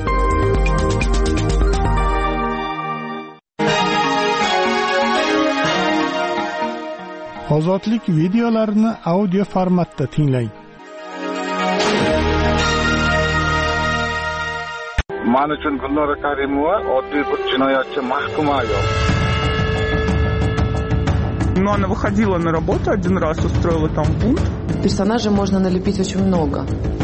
Ozodlik videolarini audio formatda tinglang. Men uchun Gulnora Karimova oddiy bir jinoyatchi mahkum ayol. Но она выходила на работу один раз, устроила там бунт. Персонажей можно налепить очень много.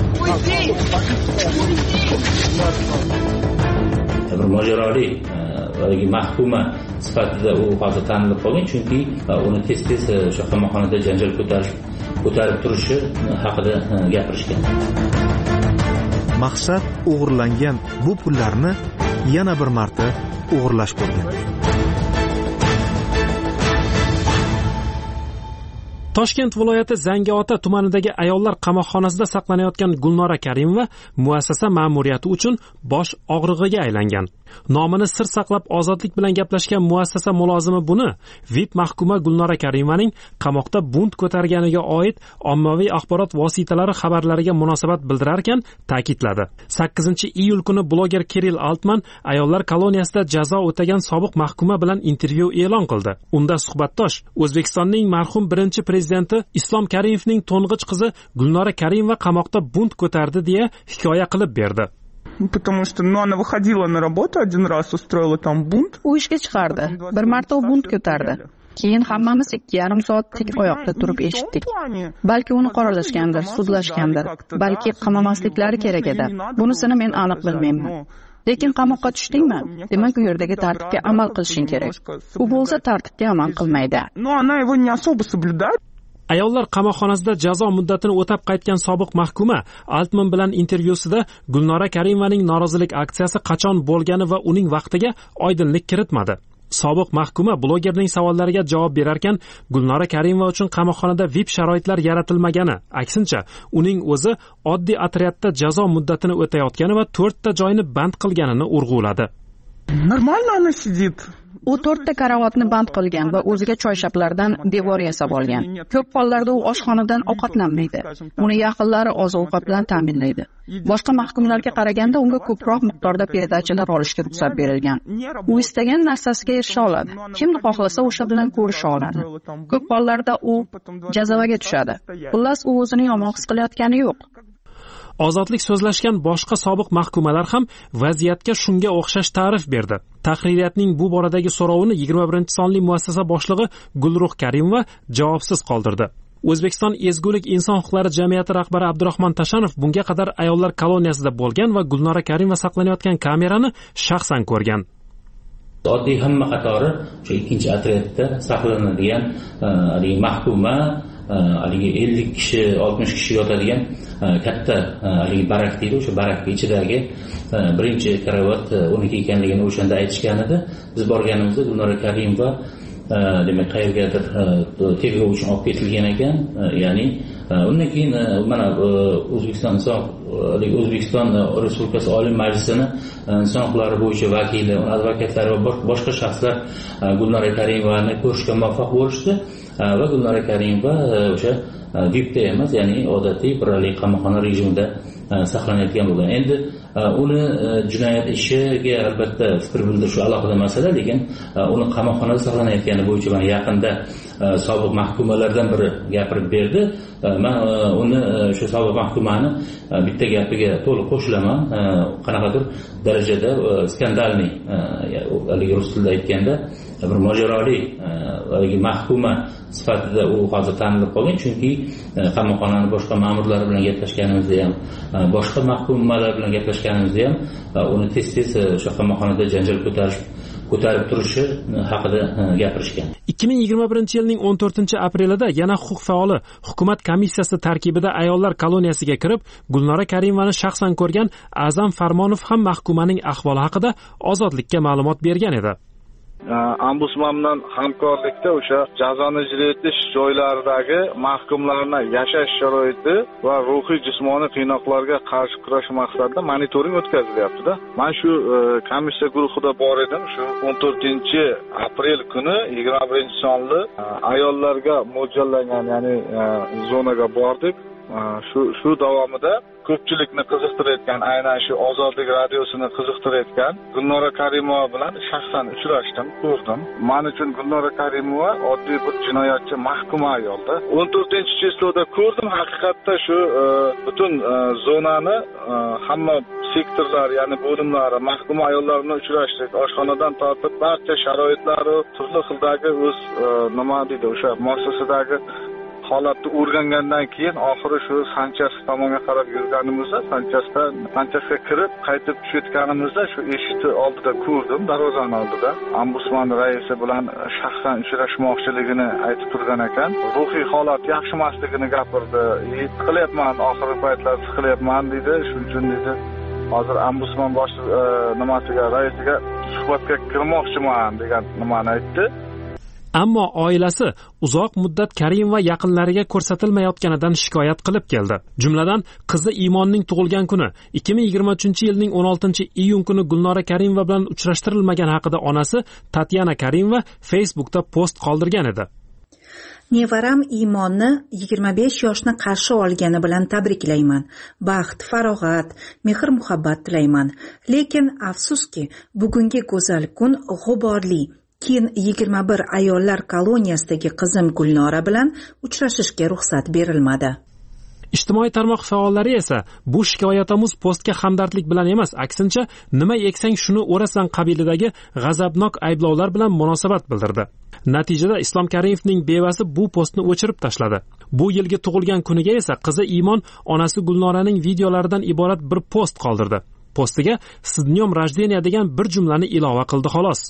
Bir mojaroli haligi mahkuma sifatida u hozir tanilib qolgan, chunki uni tez-tez o'sha qamoqxonada janjal ko'tarish ko'tarib turishi haqida gapirishgan. Maqsad o'g'irlangan bu pullarni yana bir marta o'g'irlash bo'lgan. Toshkent viloyati Zangiota tumanidagi ayollar qamoqxonasida saqlanayotgan Gulnora Karimova muassasa ma'muriyati uchun bosh og'rig'iga aylangan. Nomini sir saqlab ozodlik bilan gaplashgan muassasa mulozimi buni V I P mahkuma Gulnora Karimovaning qamoqda bunt ko'targaniga oid ommaviy axborot vositalari xabarlariga munosabat bildirarkan ta'kidladi. sakkizinchi iyul kuni bloger Kirill Altman ayollar koloniyasida jazo o'tagan sobiq mahkuma bilan intervyu e'lon qildi. Unda suhbatdosh O'zbekistonning marhum birinchi prezidenti Islom Karimovning to'ng'ich qizi Gulnora Karimova qamoqda bunt ko'tardi deya hikoya qilib berdi. Потому что ну, она выходила на работу один раз, устроила там бунт. U ishga chiqardi. Bir marta u bunt ko'tardi. Keyin hammamiz ikki yarim soat tik oyoqda turib eshitdik. Balki uni qoralashgandir, sudlashgandir, balki qamamasliklari kerak edi. Bunisini men aniq bilmayman. Lekin qamoqqa tushdingmi? Demak, u yerdagi tartibga amal qilishing kerak. U bo'lsa tartibga amal qilmaydi. Но она его не особо соблюдает. Ayollar qamoqxonasida jazo muddatini o'tab qaytgan sobiq mahkuma Altman bilan intervyusida Gulnora Karimovaning norozilik aksiyasi qachon bo'lgani va uning vaqtiga oydinlik kiritmadi. Sobiq mahkuma blogerning savollariga javob berarkan, Gulnora Karimova uchun qamoqxonada V I P sharoitlar yaratilmagani, aksincha, uning o'zi oddiy otryadda jazo muddatini o'tayotgani va to'rtta joyni band qilganini urg'uladi. Нормально она сидит. U to'rtta karavotni band qilgan va o'ziga choyshablardan devor yasab olgan. Ko'p hollarda u oshxonadan ovqatlanmaydi. Uni yaqinlari oziq-ovqat bilan ta'minlaydi. Boshqa mahkumlarga qaraganda unga ko'proq miqdorda perdachilar olishga ruxsat berilgan. U istagan narsasiga erisha oladi. Kimni xohlasa o'sha bilan ko'risha oladi. Ko'p hollarda u jazavaga tushadi. Xullas, u o'zini yomon his qilayotgani yo'q. Ozodlik so'zlashgan boshqa sobiq mahkumalar ham vaziyatga shunga o'xshash ta'rif berdi. Tahririyatning bu boradagi so'rovini yigirma birinchi sonli muassasa boshlig'i Gulruh Karimova javobsiz qoldirdi. O'zbekiston Ezgulik inson huquqlari jamiyati rahbari Abdurahmon Tashanov bunga qadar ayollar koloniyasida bo'lgan va Gulnora Karimova saqlanayotgan kamerani shaxsan ko'rgan. Oddiy hamma qatori o'sha ikkinchi otryadda saqlanadigan haligi mahkuma, haligi ellik kishi, oltmish kishi yotadigan katta haligi barak deydi, o'sha barak ichidagi birinchi karavot uniki ekanligini o'shanda aytishgan edi. Biz borganimizda Gulnora Karimova demak qayergadir tergov uchun olib ketilgan ekan. Ya'ni undan keyin mana O'zbekiston inson O'zbekiston Respublikasi Oliy Majlisining inson huquqlari bo'yicha vakili, advokatlari va boshqa shaxslar Gulnora Karimovani ko'rishga muvaffaq bo'lishdi va Gulnora Karimova o'sha V I P emas, ya'ni odatiy bir qamoqxona rejimida saqlanayotgan bo'lgan. Endi uni jinoyat ishiga albatta fikr bildirish alohida masala, lekin uni qamoqxonada saqlanayotgani bo'yicha mana yaqinda sobiq mahkumalardan biri gapirib berdi. Men uni o'sha sobiq mahkumani bitta gapiga to'liq qo'shilaman. Qanaqadir darajada skandalniy, haligi rus tilida aytganda bir mojaroli haligi mahkuma sifatida u hozir tanilib qolgan, chunki qamoqxonani boshqa ma'murlar bilan gaplashganimizda ham, boshqa mahkumalar bilan gaplashganimizda ham uni tez-tez o'sha qamoqxonada janjal ko'tarish ko'tarib turishi haqida gapirishgan. ikki ming yigirma birinchi yilning o'n to'rtinchi aprelida yana huquq faoli hukumat komissiyasi tarkibida ayollar koloniyasiga kirib, Gulnora Karimovani shaxsan ko'rgan A'zam Farmonov ham mahkumaning ahvoli haqida Ozodlikka ma'lumot bergan edi. Ombudsman bilan hamkorlikda o'sha jazoni ijro etish joylaridagi mahkumlarning yashash sharoiti va ruhiy jismoniy qiynoqlarga qarshi kurash maqsadida monitoring o'tkazilyapti-da. Men shu komissiya guruhida bor edim. Shu o'n to'rtinchi aprel kuni yigirma birinchi sonli ayollarga mo'ljallangan, ya'ni zonaga bordik. Shu shu davomida ko'pchilikni qiziqtirayotgan, aynan shu Ozodlik radiosini qiziqtirayotgan Gulnora Karimova bilan shaxsan uchrashdim, ko'rdim. Men uchun Gulnora Karimova oddiy bir jinoyatchi, mahkum ayolda. o'n to'rtinchi cheslovda ko'rdim, haqiqatda shu butun zonani hamma sektorlar, ya'ni bo'limlari, mahkum ayollar bilan uchrashdik. Oshxonadan tortib barcha sharoitlari, turli xildagi o'z nima deydi, o'sha muassasadagi holatni o'rgangandan keyin oxiri shu Sanchas tomonga qarab yurganimizda, Sanchasda Sanchasga kirib qaytib tushayotganimizda shu eshikni oldida ko'rdim, darvozani oldida. Ombudsman raisi bilan shaxsan uchrashmoqchiligini aytib turgan ekan. Ruhiy holat yaxshi emasligini gapirdi. Siqilyapman, oxirgi paytlar siqilyapman dedi. Shuning uchun dedi, hozir ombudsman bosh nimasiga, raisiga suhbatga kirmoqchiman degan nimani aytdi. Ammo oilasi uzoq muddat Karimova yaqinlariga ko'rsatilmayotganidan shikoyat qilib keldi. Jumladan, qizi Imonning tug'ilgan kuni ikki ming yigirma uchinchi yilning o'n oltinchi iyun kuni Gulnora Karimova bilan uchrashtirilmagan haqida onasi Tatyana Karimova Facebookda post qoldirgan edi. Nevaram Imonni yigirma besh yoshni qarshi olgani bilan tabriklayman. Baxt, farog'at, mehr-muhabbat tilayman. Lekin afsuski, bugungi go'zal kun g'uborli. Keyin yigirma bir ayollar koloniyasidagi qizim Gulnora bilan uchrashishga ruxsat berilmadi. Ijtimoiy tarmoq faollari esa bu shikoyatomuz postga hamdardlik bilan emas, aksincha nima eksang shuni o'rasan qabilidagi g'azabnok ayblovlar bilan munosabat bildirdi. Natijada Islom Karimovning bevasi bu postni o'chirib tashladi. Bu yilgi tug'ilgan kuniga esa qizi Imon onasi Gulnoraning videolaridan iborat bir post qoldirdi. Postiga "S dnyom rождения" degan bir jumlani ilova qildi xolos.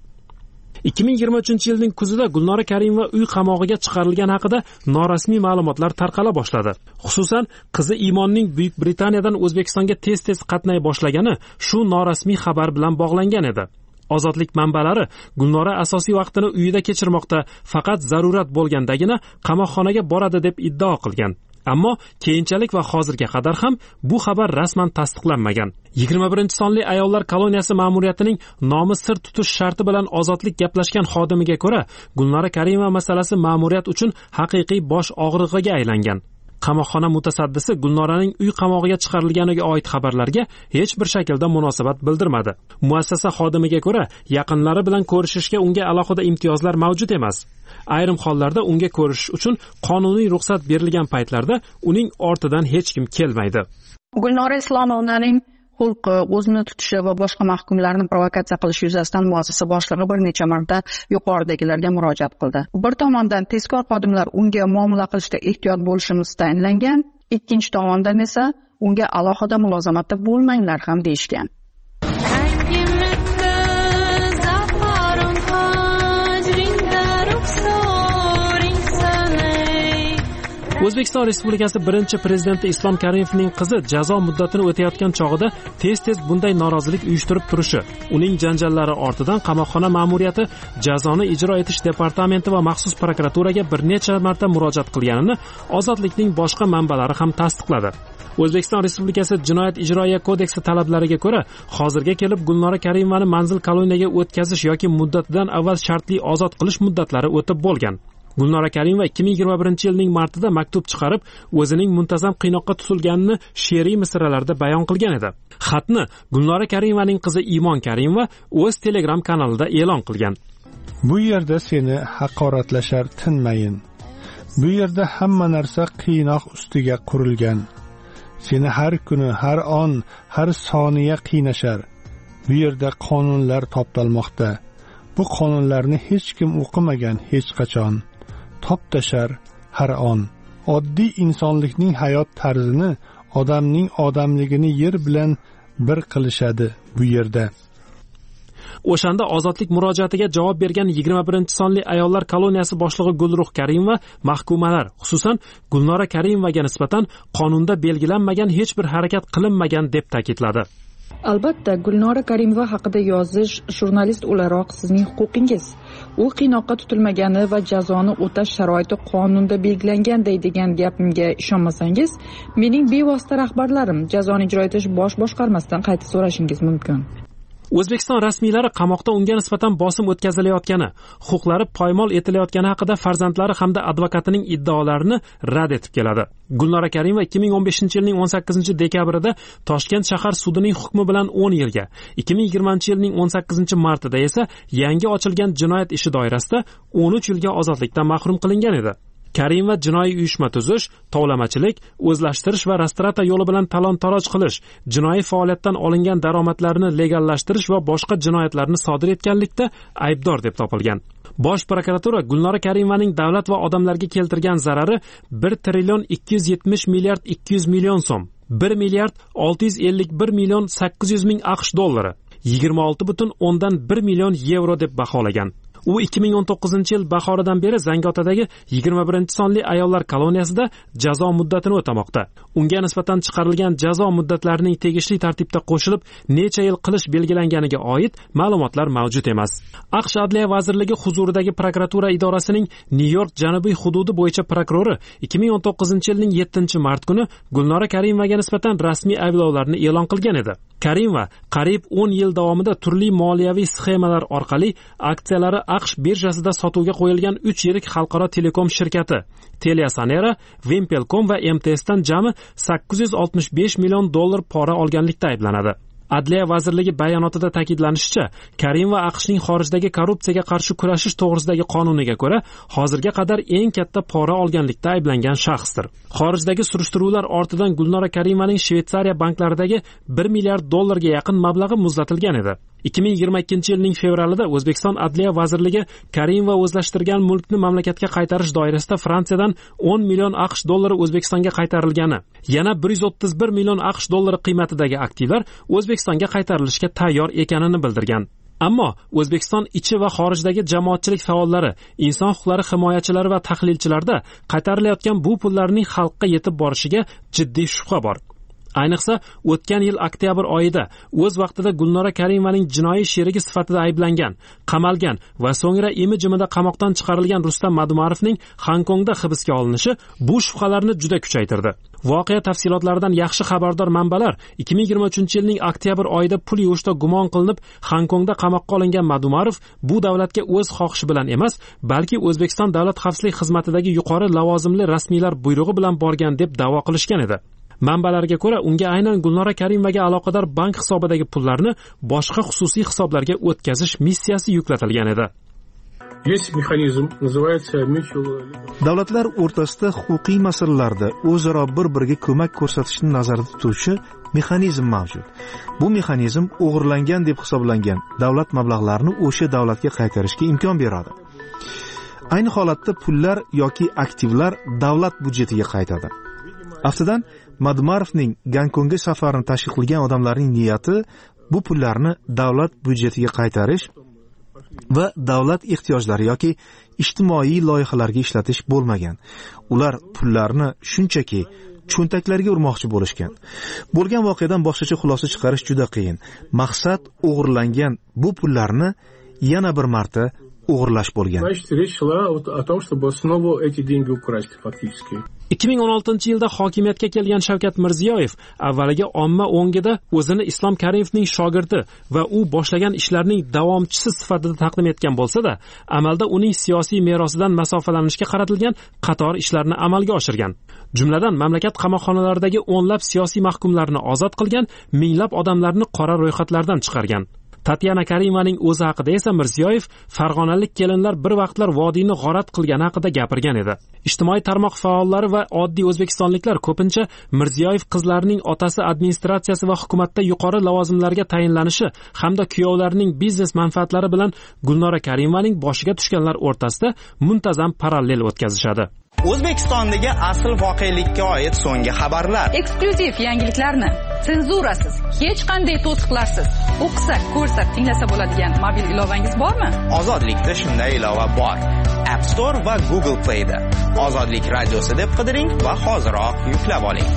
ikki ming yigirma uchinchi yilning kuzida Gulnora Karimova uy qamog'iga chiqarilgani haqida norasmiy ma'lumotlar tarqala boshladi. Xususan, qizi Imonning Buyuk Britaniyadan O'zbekistonga tez-tez qatnay boshlagani shu norasmiy xabar bilan bog'langan edi. Ozodlik manbalari Gulnora asosiy vaqtini uyida kechirmoqda, faqat zarurat bo'lgandagina qamoqxonaga boradi deb iddao qilgan. Ammo keyinchalik va hozirga qadar ham bu xabar rasman tasdiqlanmagan. yigirma birinchi sonli ayollar koloniyasi ma'muriyatining nomi sir tutish sharti bilan ozodlik gaplashgan xodimiga ko'ra, Gulnora Karimova masalasi ma'muriyat uchun haqiqiy bosh og'rig'iga aylangan. Qamoqxona mutasaddisi Gulnoraning uy qamog'iga chiqarilganiga oid xabarlarga hech bir shaklda munosabat bildirmadi. Muassasa xodimiga ko'ra, yaqinlari bilan ko'rishishga unga alohida imtiyozlar mavjud emas. Ayrim hollarda unga ko'rishish uchun qonuniy ruxsat berilgan paytlarda uning ortidan hech kim kelmaydi. Gulnora Islomovnaning xulqi, o'zini tutishi va boshqa mahkumlarni provokatsiya qilish yuzasidan muassasa boshlig'i bir necha marta yuqoridagilarga murojaat qildi. Bir tomondan tezkor xodimlar unga muomala qilishda ehtiyot bo'lishimiz tayinlangan, ikkinchi tomondan esa unga alohida mulozamatda bo'lmanglar ham deyishgan. O'zbekiston Respublikasi birinchi prezidenti Islom Karimovning qizi jazo muddatini o'tayotgan chog'ida tez-tez bunday norozilik uyushtirib turishi, uning janjallari ortidan qamoqxona ma'muriyati jazoni ijro etish departamenti va maxsus prokuraturaga bir necha marta murojaat qilganini Ozodlikning boshqa manbalari ham tasdiqladi. O'zbekiston Respublikasi Jinoyat ijroiya kodeksi talablariga ko'ra, hozirga kelib Gulnora Karimovani manzil koloniyaga o'tkazish yoki muddatidan avval shartli ozod qilish muddatlari o'tib bo'lgan. Gulnora Karimova ikki ming yigirma birinchi yilning martida maktub chiqarib, o'zining muntazam qiynoqqa tutilganini she'riy misralarda bayon qilgan edi. Xatni Gulnora Karimovaning qizi Imon Karimova o'z Telegram kanalida e'lon qilgan. Bu yerda seni haqoratlashar tinmayin. Bu yerda hamma narsa qiynoq ustiga qurilgan. Seni har kuni, har on, har soniya qiynashar. Bu yerda qonunlar toptalmoqda. bu qonunlarni hech kim o'qimagan hech qachon. Toptashar har on. Oddiy insonlikning hayot tarzini, odamning odamligini yer bilan bir qilishadi bu yerda. O'shanda ozodlik murojaatiga javob bergan yigirma birinchi sonli ayollar koloniyasi boshlig'i Gulruh Karimova mahkumalar, xususan Gulnora Karimovaga nisbatan qonunda belgilanmagan hech bir harakat qilinmagan deb ta'kidladi. Albatta, Gulnora Karimova haqida yozish jurnalist o'laroq sizning huquqingiz. U qiynoqqa tutilmagani va jazoni o'tash sharoiti qonunda belgilangan deydigan gapimga ishonmasangiz, mening bevosita rahbarlarim jazoni ijro etish bosh boshqarmasidan qayta so'rashingiz mumkin. O'zbekiston rasmiylari qamoqda unga nisbatan bosim o'tkazilayotgani, huquqlari poymol etilayotgani haqida farzandlari hamda advokatining iddaolarini rad etib keladi. Gulnora Karimova ikki ming o'n beshinchi yilning o'n sakkizinchi dekabrida Toshkent shahar sudining hukmi bilan o'n yilga, ikki ming yigirmanchi yilning o'n sakkizinchi martida esa yangi ochilgan jinoyat ishi doirasida o'n uch yilga ozodlikdan mahrum qilingan edi. Karimova jinoiy uyushma tuzish, tovlamachilik, o'zlashtirish va restoratsiya yo'li bilan talon-taroj qilish, jinoiy faoliyatdan olingan daromadlarni legallashtirish va boshqa jinoyatlarni sodir etganlikda aybdor deb topilgan. Bosh prokuratura Gulnora Karimovaning davlat va odamlarga keltirgan zarari bir trillion ikki yuz yetmish milliard ikki yuz million so'm, bir milliard olti yuz ellik bir million sakkiz yuz ming AQSh dollari, yigirma olti butun o'ndan bir million yevro deb baholagan. U ikki ming o'n to'qqizinchi yil bahoridan beri Zangiotadagi yigirma birinchi sonli ayollar koloniyasida jazo muddatini o'tamoqda. Unga nisbatan chiqarilgan jazo muddatlarining tegishli tartibda qo'shilib, necha yil qilish belgilanganiga oid ma'lumotlar mavjud emas. AQSh Adliya vazirligi huzuridagi prokuratura idorasining Nyu-York janubiy hududi bo'yicha prokurori ikki ming o'n to'qqizinchi yilning yettinchi mart kuni Gulnora Karimovaga nisbatan rasmiy ayblovlarni e'lon qilgan edi. Karimova qariyb o'n yil davomida turli moliyaviy sxemalar orqali aksiyalari AQSh birjasida sotuvga qo'yilgan uch yirik xalqaro telekom shirkati Teliasanera, Wimpelcom va M T S dan jami sakkiz yuz oltmish besh million dollar pora olganlikda ayblanadi. Adliya vazirligi bayonotida ta'kidlanishicha, Karimova AQShning xorijdagi korrupsiyaga qarshi kurashish to'g'risidagi qonuniga ko'ra hozirga qadar eng katta pora olganlikda ayblangan shaxsdir. Xorijdagi surishtiruvlar ortidan Gulnora Karimovaning Shveysariya banklaridagi bir milliard dollarga yaqin mablag'i muzlatilgan edi. ikki ming yigirma ikkinchi yilning fevralida O'zbekiston Adliya vazirligi Karimova o'zlashtirgan mulkni mamlakatga qaytarish doirasida Fransiyadan o'n million AQSh dollari O'zbekistonga qaytarilgani, yana bir yuz o'ttiz bir million AQSh dollari qiymatidagi aktivlar O'zbekistonga qaytarilishga tayyor ekanini bildirgan. Ammo O'zbekiston ichi va xorijdagi jamoatchilik faollari, inson huquqlari himoyachilari va tahlilchilarda qaytarilayotgan bu pullarning xalqqa yetib borishiga jiddiy shubha bor. Ayniqsa, o'tgan yil oktyabr oyida o'z vaqtida Gulnora Karimovaning jinoiy sherigi sifatida ayblangan, qamalgan va so'ngra imi-jimida qamoqdan chiqarilgan Rustam Madumarovning Hongkongda hibsga olinishi bu shubhalarni juda kuchaytirdi. Voqea tafsilotlaridan yaxshi xabardor manbalar ikki ming yigirma uchinchi yilning oktyabr oyida pul yuvishda gumon qilinib Hongkongda qamoqqa olingan Madumarov bu davlatga o'z xohishi bilan emas, balki O'zbekiston Davlat xavfsizlik xizmatidagi yuqori lavozimli rasmiylar buyrug'i bilan borgan deb da'vo qilishgan edi. Manbalarga ko'ra, unga aynan Gulnora Karimovaga aloqador bank hisobidagi pullarni boshqa xususiy hisoblarga o'tkazish missiyasi yuklatilgan edi. Davlatlar o'rtasida huquqiy masalalarda o'zaro bir-biriga ko'mak ko'rsatishni nazarda tutuvchi mexanizm mavjud. Bu mexanizm o'g'irlangan deb hisoblangan davlat mablag'larini o'sha davlatga qaytarishga imkon beradi. Ayni holatda pullar yoki aktivlar davlat budjetiga qaytadi. Aftidan Madumarovning Gonkongga safarini tashkil qilgan odamlarning niyati bu pullarni davlat budjetiga qaytarish va davlat ehtiyojlari yoki ijtimoiy loyihalarga ishlatish bo'lmagan. Ular pullarni shunchaki cho'ntaklariga urmoqchi bo'lishgan. Bo'lgan voqeadan boshqacha xulosa chiqarish juda qiyin. Maqsad o'g'irlangan bu pullarni yana bir marta o'g'irlash bo'lgan. ikki ming o'n oltinchi yilda hokimiyatga kelgan Shavkat Mirziyoyev avvaliga omma o'ngida o'zini Islom Karimovning shogirdi va u boshlagan ishlarning davomchisi sifatida taqdim etgan bo'lsa-da, amalda uning siyosiy merosidan masofalanishga qaratilgan qator ishlarni amalga oshirgan. Jumladan, mamlakat qamoqxonalaridagi o'nlab siyosiy mahkumlarni ozod qilgan, minglab odamlarni qora ro'yxatlardan chiqargan. Tatyana Karimovaning o'zi haqida esa Mirziyoyev farg'onalik kelinlar bir vaqtlar vodiyni g'arat qilgani haqida gapirgan edi. Ijtimoiy tarmoq faollari va oddiy o'zbekistonliklar ko'pincha Mirziyoyev qizlarining otasi administratsiyasi va hukumatda yuqori lavozimlarga tayinlanishi hamda kuyovlarining biznes manfaatlari bilan Gulnora Karimovaning boshiga tushganlar o'rtasida muntazam parallel o'tkazishadi. O'zbekistondagi asl voqelikka oid so'nggi xabarlar. Eksklyuziv yangiliklarni senzurasiz, hech qanday to'siqlarsiz o'qisak, ko'rsak, tinglasa bo'ladigan mobil ilovangiz bormi? Ozodlikda shunday ilova bor. App Store va Google Play da. Ozodlik radiosi deb qidiring va hoziroq yuklab oling.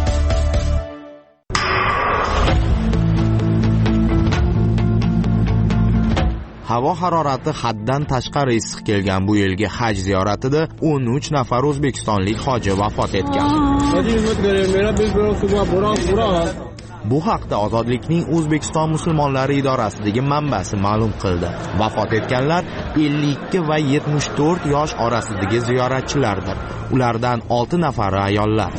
Havo harorati haddan tashqari issiq kelgan bu yilgi haj ziyoratida o'n uch nafar o'zbekistonlik hoji vafot etgan. Bu haqda Ozodlikning O'zbekiston musulmonlari idorasidagi manbasi ma'lum qildi. Vafot etganlar ellik ikki va yetmish to'rt yosh orasidagi ziyoratchilardir. Ulardan olti nafari ayollar.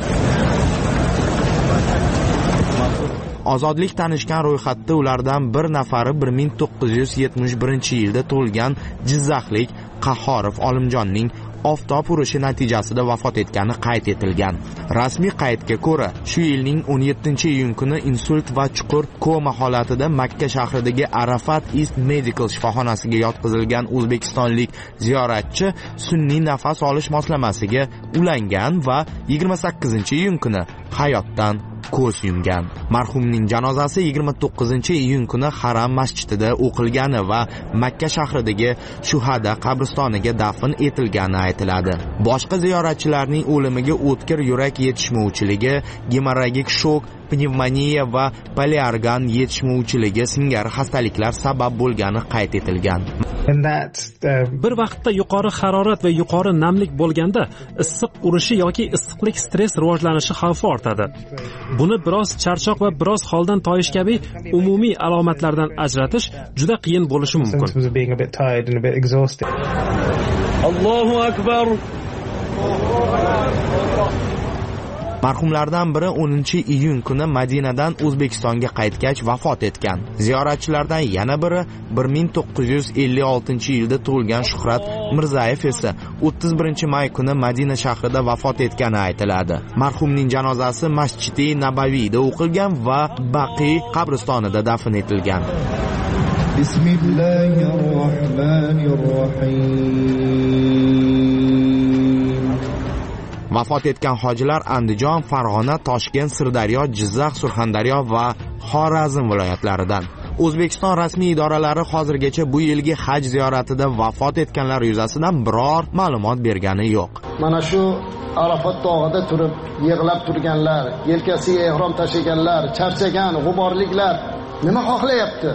Ozodlik tanishgan ro'yxatda ulardan bir nafari bir ming to'qqiz yuz yetmish birinchi yilda tug'ilgan Jizzaxlik Qahhorov Olimjonning oftob urishi natijasida vafot etgani qayd etilgan. Rasmiy qaydga ko'ra, shu yilning o'n yettinchi iyun kuni insult va chuqur koma holatida Makka shahridagi Arafat East Medical shifoxonasiga yotqizilgan o'zbekistonlik ziyoratchi sun'iy nafas olish moslamasiga ulangan va yigirma sakkizinchi iyun kuni hayotdan ko'z yumgan. Marhumning janozasi yigirma to'qqizinchi iyun kuni Haram masjidida o'qilgani va Makka shahridagi Shuhada qabristoniga dafn etilgani aytiladi. Boshqa ziyoratchilarning o'limiga o'tkir yurak yetishmovchiligi, gemorragik shok, pnevmoniya va poliorgan yetishmovchiligi singari xastaliklar sabab bo'lgani qayd etilgan. Bir vaqtda yuqori harorat va yuqori namlik bo'lganda issiq urishi yoki issiqlik stress rivojlanishi xavfi ortadi. Buni biroz charchoq va biroz holdan toyish kabi umumiy alomatlardan ajratish juda qiyin bo'lishi mumkin. Allohu akbar. Marhumlardan biri o'ninchi iyun kuni Madinadan O'zbekistonga qaytgach vafot etgan. Ziyoratchilardan yana biri bir ming to'qqiz yuz ellik oltinchi yilda tug'ilgan Shuhrat Mirzayev esa o'ttiz birinchi may kuni Madina shahrida vafot etgani aytiladi. Marhumning janozasi Masjidi Nabaviyda o'qilgan va Baqiy qabristonida dafn etilgan. Bismillahirrohmanirrohim. Vafot etgan hojilar Andijon, Farg'ona, Toshkent, Sirdaryo, Jizzax, Surxondaryo va Xorazm viloyatlaridan. O'zbekiston rasmiy idoralari hozirgacha bu yilgi haj ziyoratida vafot etganlar yuzasidan biror ma'lumot bergani yo'q. Mana shu Arafat tog'ida turib yig'lab turganlar, yelkasiga ehrom tashiganlar, charchagan, g'uborliklar nima xohlayapti?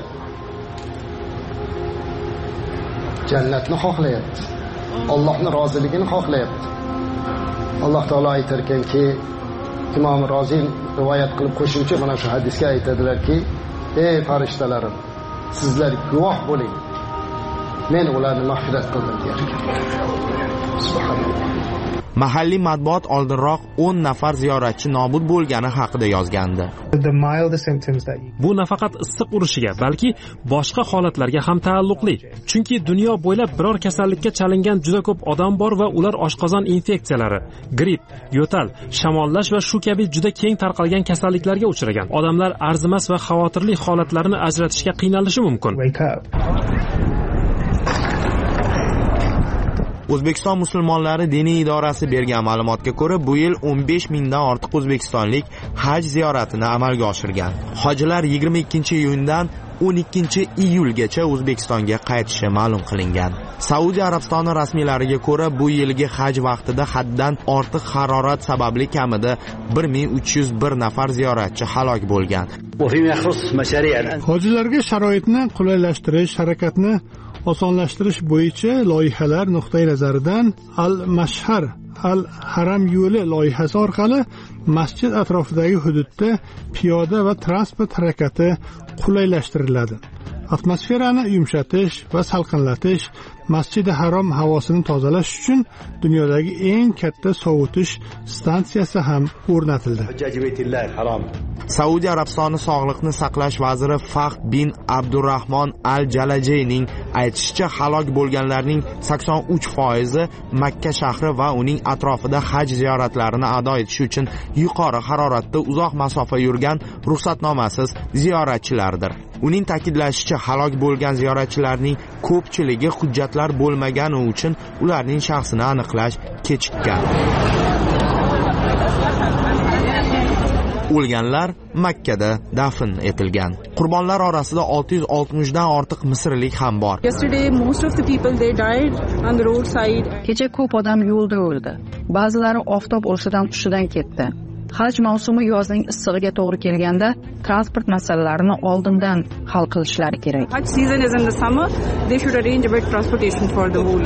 Jannatni xohlayapti. Allohning roziligini xohlayapti. Alloh taolo aytar ekanki, Imom Roziy rivoyat qilib qo'shimcha mana shu hadisga aytadilarki, ey farishtalarim, sizlar guvoh bo'ling. Men ularni mag'firat qildim der ekan. Subhanalloh. Mahalliy matbuot oldinroq o'n nafar ziyoratchi nobud bo'lgani haqida yozgandi. Bu nafaqat issiq urishiga, balki boshqa holatlarga ham taalluqli. Chunki dunyo bo'ylab biror kasallikka chalingan juda ko'p odam bor va ular oshqozon infeksiyalari, gripp, yo'tal, shamollash va shu kabi juda keng tarqalgan kasalliklarga uchragan. Odamlar arzimas va xavotirli holatlarni ajratishga qiynalishi mumkin. O'zbekiston musulmonlari diniy idorasi bergan ma'lumotga ko'ra, bu yil o'n besh mingdan ortiq o'zbekistonlik haj ziyoratini amalga oshirgan. Hojilar yigirma ikkinchi iyundan o'n ikkinchi iyulgacha O'zbekistonga qaytishi ma'lum qilingan. Saudiya Arabistoni rasmiylariga ko'ra, bu yilgi haj vaqtida haddan ortiq harorat sababli kamida bir ming uch yuz bir nafar ziyoratchi halok bo'lgan. Hojilarga sharoitni qulaylashtirish, harakatni osonlashtirish bo'yicha loyihalar nuqtai nazaridan Al-Mashhar Al-Haram yo'li loyihasi orqali masjid atrofidagi hududda piyoda va transport harakati qulaylashtiriladi. Atmosferani yumshatish va salqinlatish, Masjidi Harom havosini tozalash uchun dunyodagi eng katta sovutish stansiyasi ham o'rnatildi. Saudiya Arabistoni sog'liqni saqlash vaziri Fahd bin Abdurrahmon al-Jalajeyning aytishicha, halok bo'lganlarning sakson uch foizi Makka shahri va uning atrofida haj ziyoratlarini ado etish uchun yuqori haroratda uzoq masofa yurgan ruxsatnomasiz ziyoratchilardir. Uning ta'kidlashicha, halok bo'lgan ziyoratchilarning ko'pchiligi hujjatlar bo'lmagani uchun ularning shaxsini aniqlash kechikkan. O'lganlar Makkada dafn etilgan. Qurbonlar orasida olti yuz oltmish dan ortiq misrlik ham bor. Kecha ko'p odam yo'lda o'ldi. Ba'zilari oftob urishidan hushidan ketdi. Haj mavsumi yozning issig'iga to'g'ri kelganda transport masalalarini oldindan hal qilishlari kerak. Haj season is in the summer, they should arrange a bit transportation for the whole.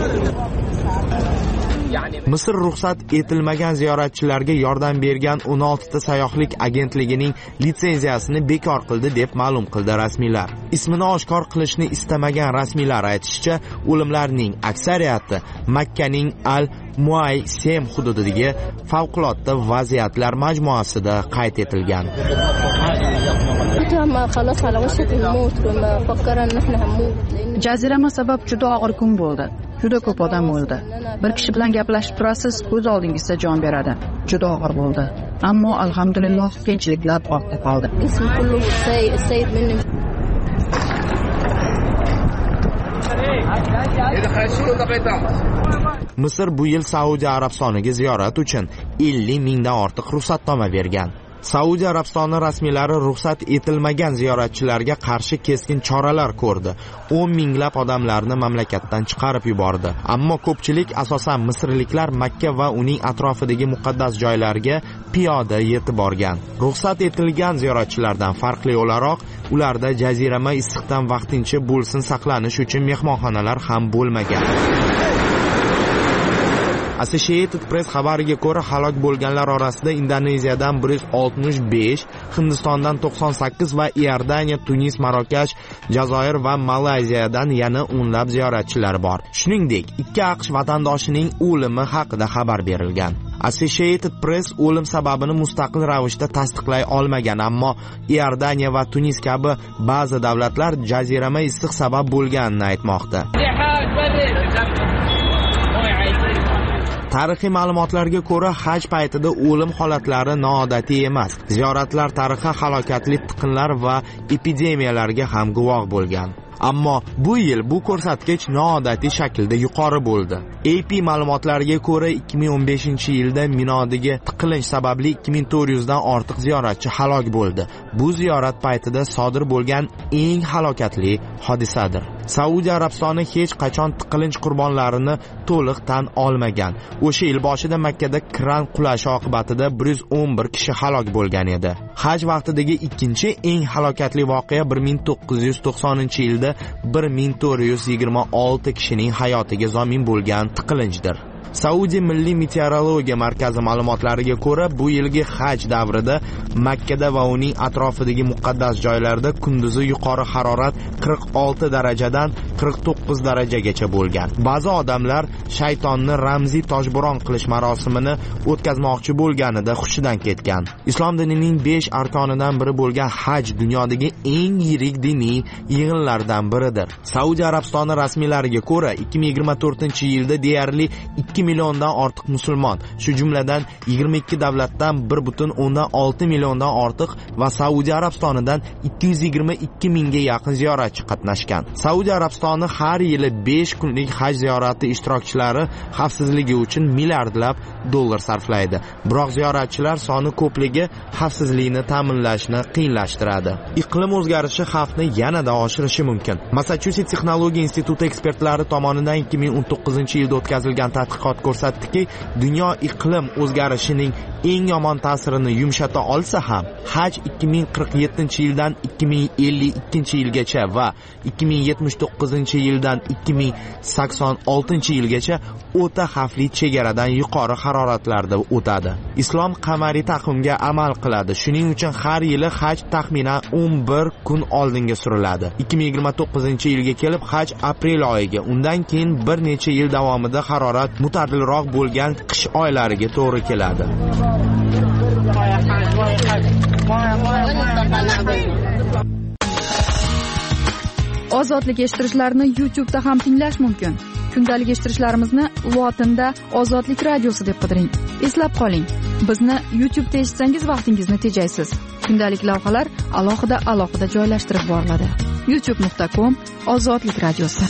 Misr ruxsat etilmagan ziyoratchilarga yordam bergan o'n olti ta sayyohlik agentligining litsenziyasini bekor qildi deb ma'lum qildi rasmiylar. Ismini oshkor qilishni istamagan rasmiylar aytishicha, o'limlarning aksariyati Makkaning Al-Muaysem hududidagi favqulodda vaziyatlar majmuasida qayd etilgan. Jazirama sabab juda og'ir kun bo'ldi. Juda ko'p odam o'ldi. Bir kishi bilan gaplashib turasiz, ko'z oldingizda jon beradi. Juda og'ir bo'ldi. Ammo alhamdulillah qiyinchiliklar ortda qoldi. Misr bu yil Saudiya Arabistoniga ziyorat uchun ellik mingdan ortiq ruxsatnoma bergan. Saudiya Arabistoni rasmiylari ruxsat etilmagan ziyoratchilarga qarshi keskin choralar ko'rdi. o'n minglab odamlarni mamlakatdan chiqarib yubordi. Ammo ko'pchilik, asosan misrliklar, Makka va uning atrofidagi muqaddas joylarga piyoda yetib borgan. Ruxsat etilgan ziyoratchilardan farqli o'laroq, ularda jazirama issiqdan vaqtincha bo'lsin saqlanish uchun mehmonxonalar ham bo'lmagan. Associated Press xabariga ko'ra, halok bo'lganlar orasida Indoneziyadan bir yuz oltmish besh, Hindistondan to'qson sakkiz va Iordaniya, Tunis, Marokash, Jazoir va Malayziyadan yana o'nlab ziyoratchilar bor. Shuningdek, ikki AQSh vatandoshining o'limi haqida xabar berilgan. Associated Press o'lim sababini mustaqil ravishda tasdiqlay olmagan, ammo Iordaniya va Tunis kabi ba'zi davlatlar jazirama issiq sabab bo'lganini aytmoqda. Tarixiy ma'lumotlarga ko'ra, haj paytida o'lim holatlari noodatiy emas. Ziyoratlar tarixi halokatli tiqinlar va epidemiyalarga ham guvoh bo'lgan. Ammo bu yil bu ko'rsatkich noodatiy shaklda yuqori bo'ldi. A P ma'lumotlariga ko'ra, ikki ming o'n beshinchi yilda Minodagi tiqilinch sababli ikki ming to'rt yuz dan ortiq ziyoratchi halok bo'ldi. Bu ziyorat paytida sodir bo'lgan eng halokatli hodisadir. Saudiya Arabistoni hech qachon tiqilinch qurbonlarini to'liq tan olmagan. O'sha yil boshida Makkada kran qulashi oqibatida bir yuz o'n bir kishi halok bo'lgan edi. Haj vaqtidagi ikkinchi eng halokatli voqea bir ming to'qqiz yuz to'qsoninchi yilda bir ming to'rt yuz yigirma olti kishining hayotiga zomin bo'lgan tiqilinchdir. Saudiya Milliy meteorologiya markazi ma'lumotlariga ko'ra, bu yilgi haj davrida Makkada va uning atrofidagi muqaddas joylarda kunduzi yuqori harorat qirq olti darajadan qirq to'qqiz darajagacha bo'lgan. Ba'zi odamlar shaytonni ramziy toshbo'ron qilish marosimini o'tkazmoqchi bo'lganida hushidan ketgan. Islom dinining besh arkonidan biri bo'lgan haj dunyodagi eng yirik diniy yig'inlardan biridir. Saudiya Arabistoni rasmiylariga ko'ra, ikki ming yigirma to'rtinchi yilda deyarli ikki milliondan ortiq musulmon, shu jumladan yigirma ikki davlatdan bir butun o'ndan olti milliondan ortiq va Saudiya Arabistonidan ikki yuz yigirma ikki mingga yaqin ziyoratchi qatnashgan. Saudiya Arabistoni har yili besh kunlik haj ziyorati ishtirokchilari xavfsizligi uchun milliardlab dollar sarflaydi. Biroq ziyoratchilar soni ko'pligi xavfsizlikni ta'minlashni qiyinlashtiradi. Iqlim o'zgarishi xavfni yanada oshirishi mumkin. Massachusetts Texnologiya instituti ekspertlari tomonidan ikki ming o'n to'qqizinchi yilda o'tkazilgan tadqiqot ko'rsatdiki, dunyo iqlim o'zgarishining eng yomon ta'sirini yumshata olsa ham, haj ikki ming qirq yettinchi yildan ikki ming ellik ikkinchi yilgacha va ikki ming yetmish to'qqizinchi yildan ikki ming sakson oltinchi yilgacha o'ta xavfli chegaradan yuqori haroratlarda o'tadi. Islom qamariy taqvimga amal qiladi. Shuning uchun har yili haj taxminan o'n bir kun oldinga suriladi. ikki ming yigirma to'qqizinchi yilga kelib haj aprel oyiga, undan keyin bir necha yil davomida harorat mutadilroq bo'lgan qish oylariga to'g'ri keladi. Ozodlik eshittirishlarini YouTube'da ham tinglash mumkin. Kundalik eshittirishlarimizni lotinda Ozodlik radiosi deb qidiring. Eslab qoling, bizni YouTube'da eshitsangiz vaqtingizni tejaysiz. Kundalik lavhalar alohida alohida joylashtirib boriladi. youtube nuqta com Ozodlik radiosi.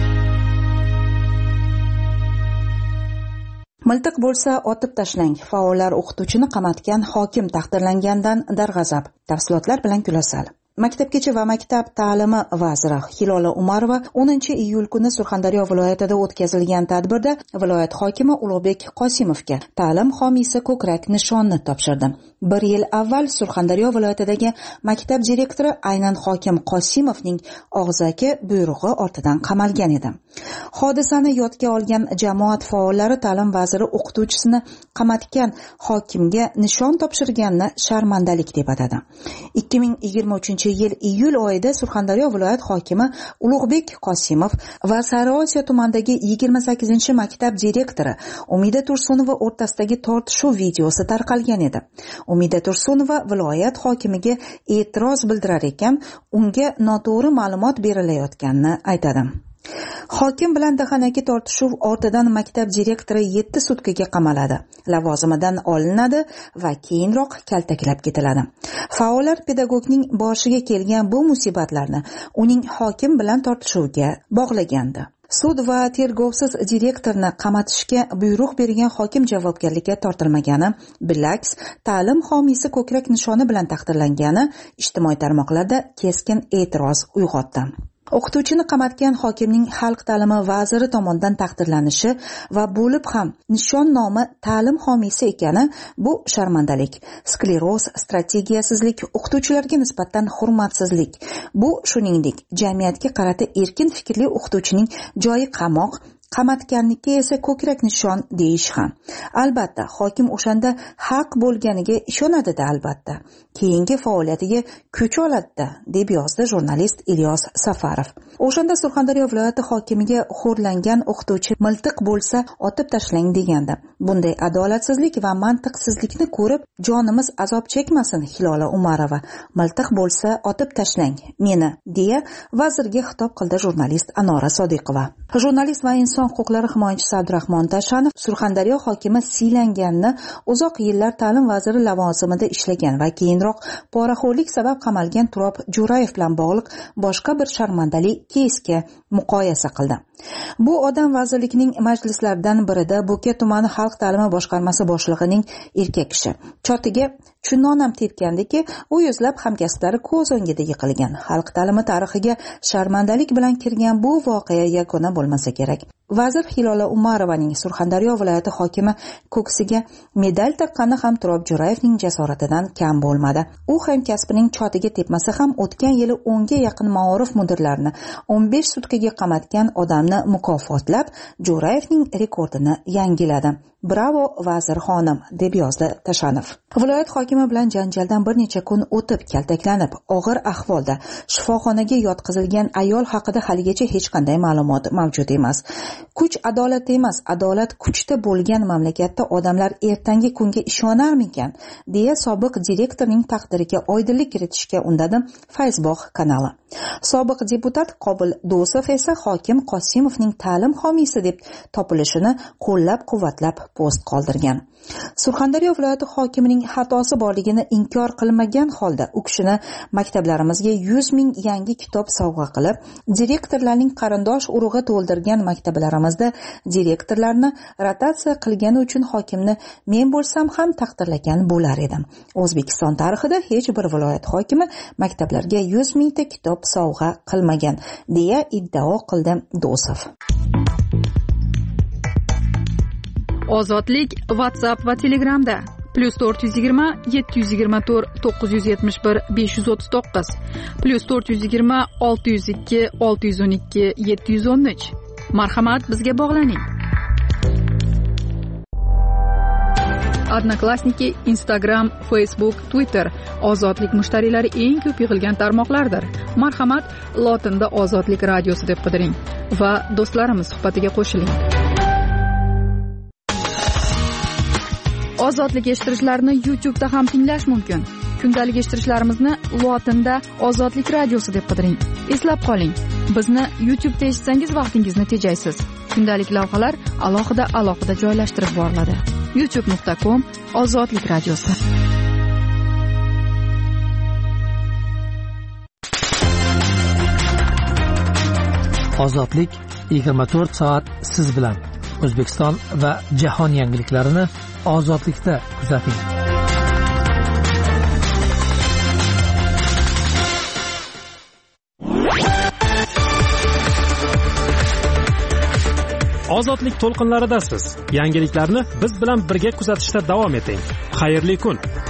Miltiq bo'lsa otib tashlang. Faollar o'qituvchini qamatgan hokim taqdirlangandan darg'azab. Tafsilotlar bilan Gulasal. Maktabgacha va maktab ta'limi vaziri Hilola Umarova o'ninchi iyul kuni Surxondaryo viloyatida o'tkazilgan tadbirda viloyat hokimi Ulug'bek Qosimovga ta'lim homiysi ko'krak nishonni topshirdi. Bir yil avval Surxondaryo viloyatidagi maktab direktori aynan hokim Qosimovning og'zaki buyrug'i ortidan qamalgan edi. Hodisani yodga olgan jamoat faollari ta'lim vaziri o'qituvchisini qamatgan hokimga nishon topshirganini sharmandalik deb atadi. ikki ming yigirma uchinchi yil iyul oyida Surxondaryo viloyat hokimi Ulug'bek Qosimov va Sariosiyo tumanidagi yigirma sakkizinchi maktab direktori Umida Tursunova o'rtasidagi tortishuv videosi tarqalgan edi. Umida Tursunova viloyat hokimiga e'tiroz bildirar ekan, unga noto'g'ri ma'lumot berilayotganini aytadi. Hokim bilan dahanaki tortishuv ortidan maktab direktori yetti sutkaga qamaladi, lavozimidan olinadi va keyinroq kaltaklab ketiladi. Faollar pedagogning boshiga kelgan bu musibatlarni uning hokim bilan tortishuvga bog'lagandi. Sud va tergovsiz direktorni qamatishga buyruq bergan hokim javobgarlikka tortilmagani, bilaks ta'lim homiysi ko'krak nishoni bilan taqdirlangani ijtimoiy tarmoqlarda keskin e'tiroz uyg'otdi. O'qituvchini qamatgan hokimning xalq ta'limi vaziri tomonidan taqdirlanishi va bo'lib ham nishon nomi ta'lim homiysi ekani bu sharmandalik, skleroz, strategiyasizlik, o'qituvchilarga nisbatan hurmatsizlik. Bu shuningdek jamiyatga qarata erkin fikrli o'qituvchining joyi qamoq, qamatganlikka esa ko'krak nishon deyish ham. Albatta, hokim o'shanda haq bo'lganiga ishonadi-da albatta. Keyingi faoliyatiga kuch oladi, deb yozdi jurnalist Ilyos Safarov. O'shanda Surxondaryo viloyati hokimiga xo'rlangan o'qituvchi miltiq bo'lsa otib tashlang degandi. Bunday adolatsizlik va mantiqsizlikni ko'rib jonimiz azob chekmasin Hilola Umarova. Miltiq bo'lsa otib tashlang meni, deya vazirga xitob qildi jurnalist Anora Sodiqova. Jurnalist va inson huquqlari himoyachisi Abdurahmon Tashanov Surxondaryo hokimi siylanganini, uzoq yillar ta'lim vaziri lavozimida ishlagan va keyinroq poraxo'rlik sabab qamalgan Turob Jo'rayev bilan bog'liq boshqa bir sharmandali keysga muqoyasa qildi. Bu odam vazirlikning majlislaridan birida Bo'ka tumani xalq ta'limi boshqarmasi boshlig'ining erkak kishi chotiga chunonam tepgandiki, u yuzlab hamkasblari ko'z o'ngida yiqilgan. Xalq ta'limi tarixiga sharmandalik bilan kirgan bu voqea yakuna bo'lmasa kerak. Vazir Hilola Umarovaning Surxondaryo viloyati hokimi ko'ksiga medal taqqani ham Turob Jo'rayevning jasoratidan kam bo'lmadi. U hamkasbining chotiga tepmasa ham o'tgan yili o'nga yaqin ma'orif mudirlarini o'n besh sutkaga qamatgan odamni mukofotlab, Jo'rayevning rekordini yangiladi. Bravo vazir xonim, deb yozdi Tashanov. Viloyat hokimi bilan janjaldan bir necha kun o'tib kaltaklanib, og'ir ahvolda shifoxonaga yotqizilgan ayol haqida haligacha hech qanday ma'lumot mavjud emas. Kuch adolat emas, adolat kuchda bo'lgan mamlakatda odamlar ertangi kunga ishonarmikan, deya sobiq direktorning taqdiriga oydinlik kiritishga undadi Fayzbog' kanali. Sobiq deputat Qobil Do'sov esa hokim Qosimovning ta'lim homiysi deb topilishini qo'llab-quvvatlab post qoldirgan. Surxondaryo viloyati hokimining xatosi borligini inkor qilmagan holda u kishini maktablarimizga yuz ming yangi kitob sovg'a qilib, direktorlarning qarindosh urug'i to'ldirgan maktablarimizda direktorlarni rotatsiya qilgani uchun hokimni men bo'lsam ham taqdirlagan bo'lar edim. O'zbekiston tarixida hech bir viloyat hokimi maktablarga yuz mingta kitob sovg'a qilmagan, deya iddao qildi Do'sov. Ozodlik WhatsApp va Telegramda plus to'rt yuz yigirma yetti yuz yigirma to'rt to'qqiz yuz yetmish bir besh yuz o'ttiz to'qqiz plus to'rt yuz yigirma olti yuz ikki olti yuz o'n ikki yetti yuz o'n uch. Marhamat, bizga bog'laning. Odnoklassniki, Instagram, Facebook, Twitter ozodlik mushtariylari eng ko'p yig'ilgan tarmoqlardir. Marhamat, lotinda Ozodlik radiosi deb qidiring va do'stlarimiz suhbatiga qo'shiling. ozodlik eshittirishlarni YouTube'da ham tinglash mumkin. Kundalik eshittirishlarimizni lotinda ozodlik radiosi deb qidiring. Eslab qoling, bizni YouTube'da eshitsangiz vaqtingizni tejaysiz. Kundalik lavhalar alohida alohida joylashtirib boriladi. youtube nuqta com ozodlik radiosi. Ozodlik yigirma to'rt soat siz bilan. O'zbekiston va jahon yangiliklarini ozodlikda kuzating. Ozodlik to'lqinlaridasiz. Yangiliklarni biz bilan birga kuzatishda davom eting. Xayrli kun.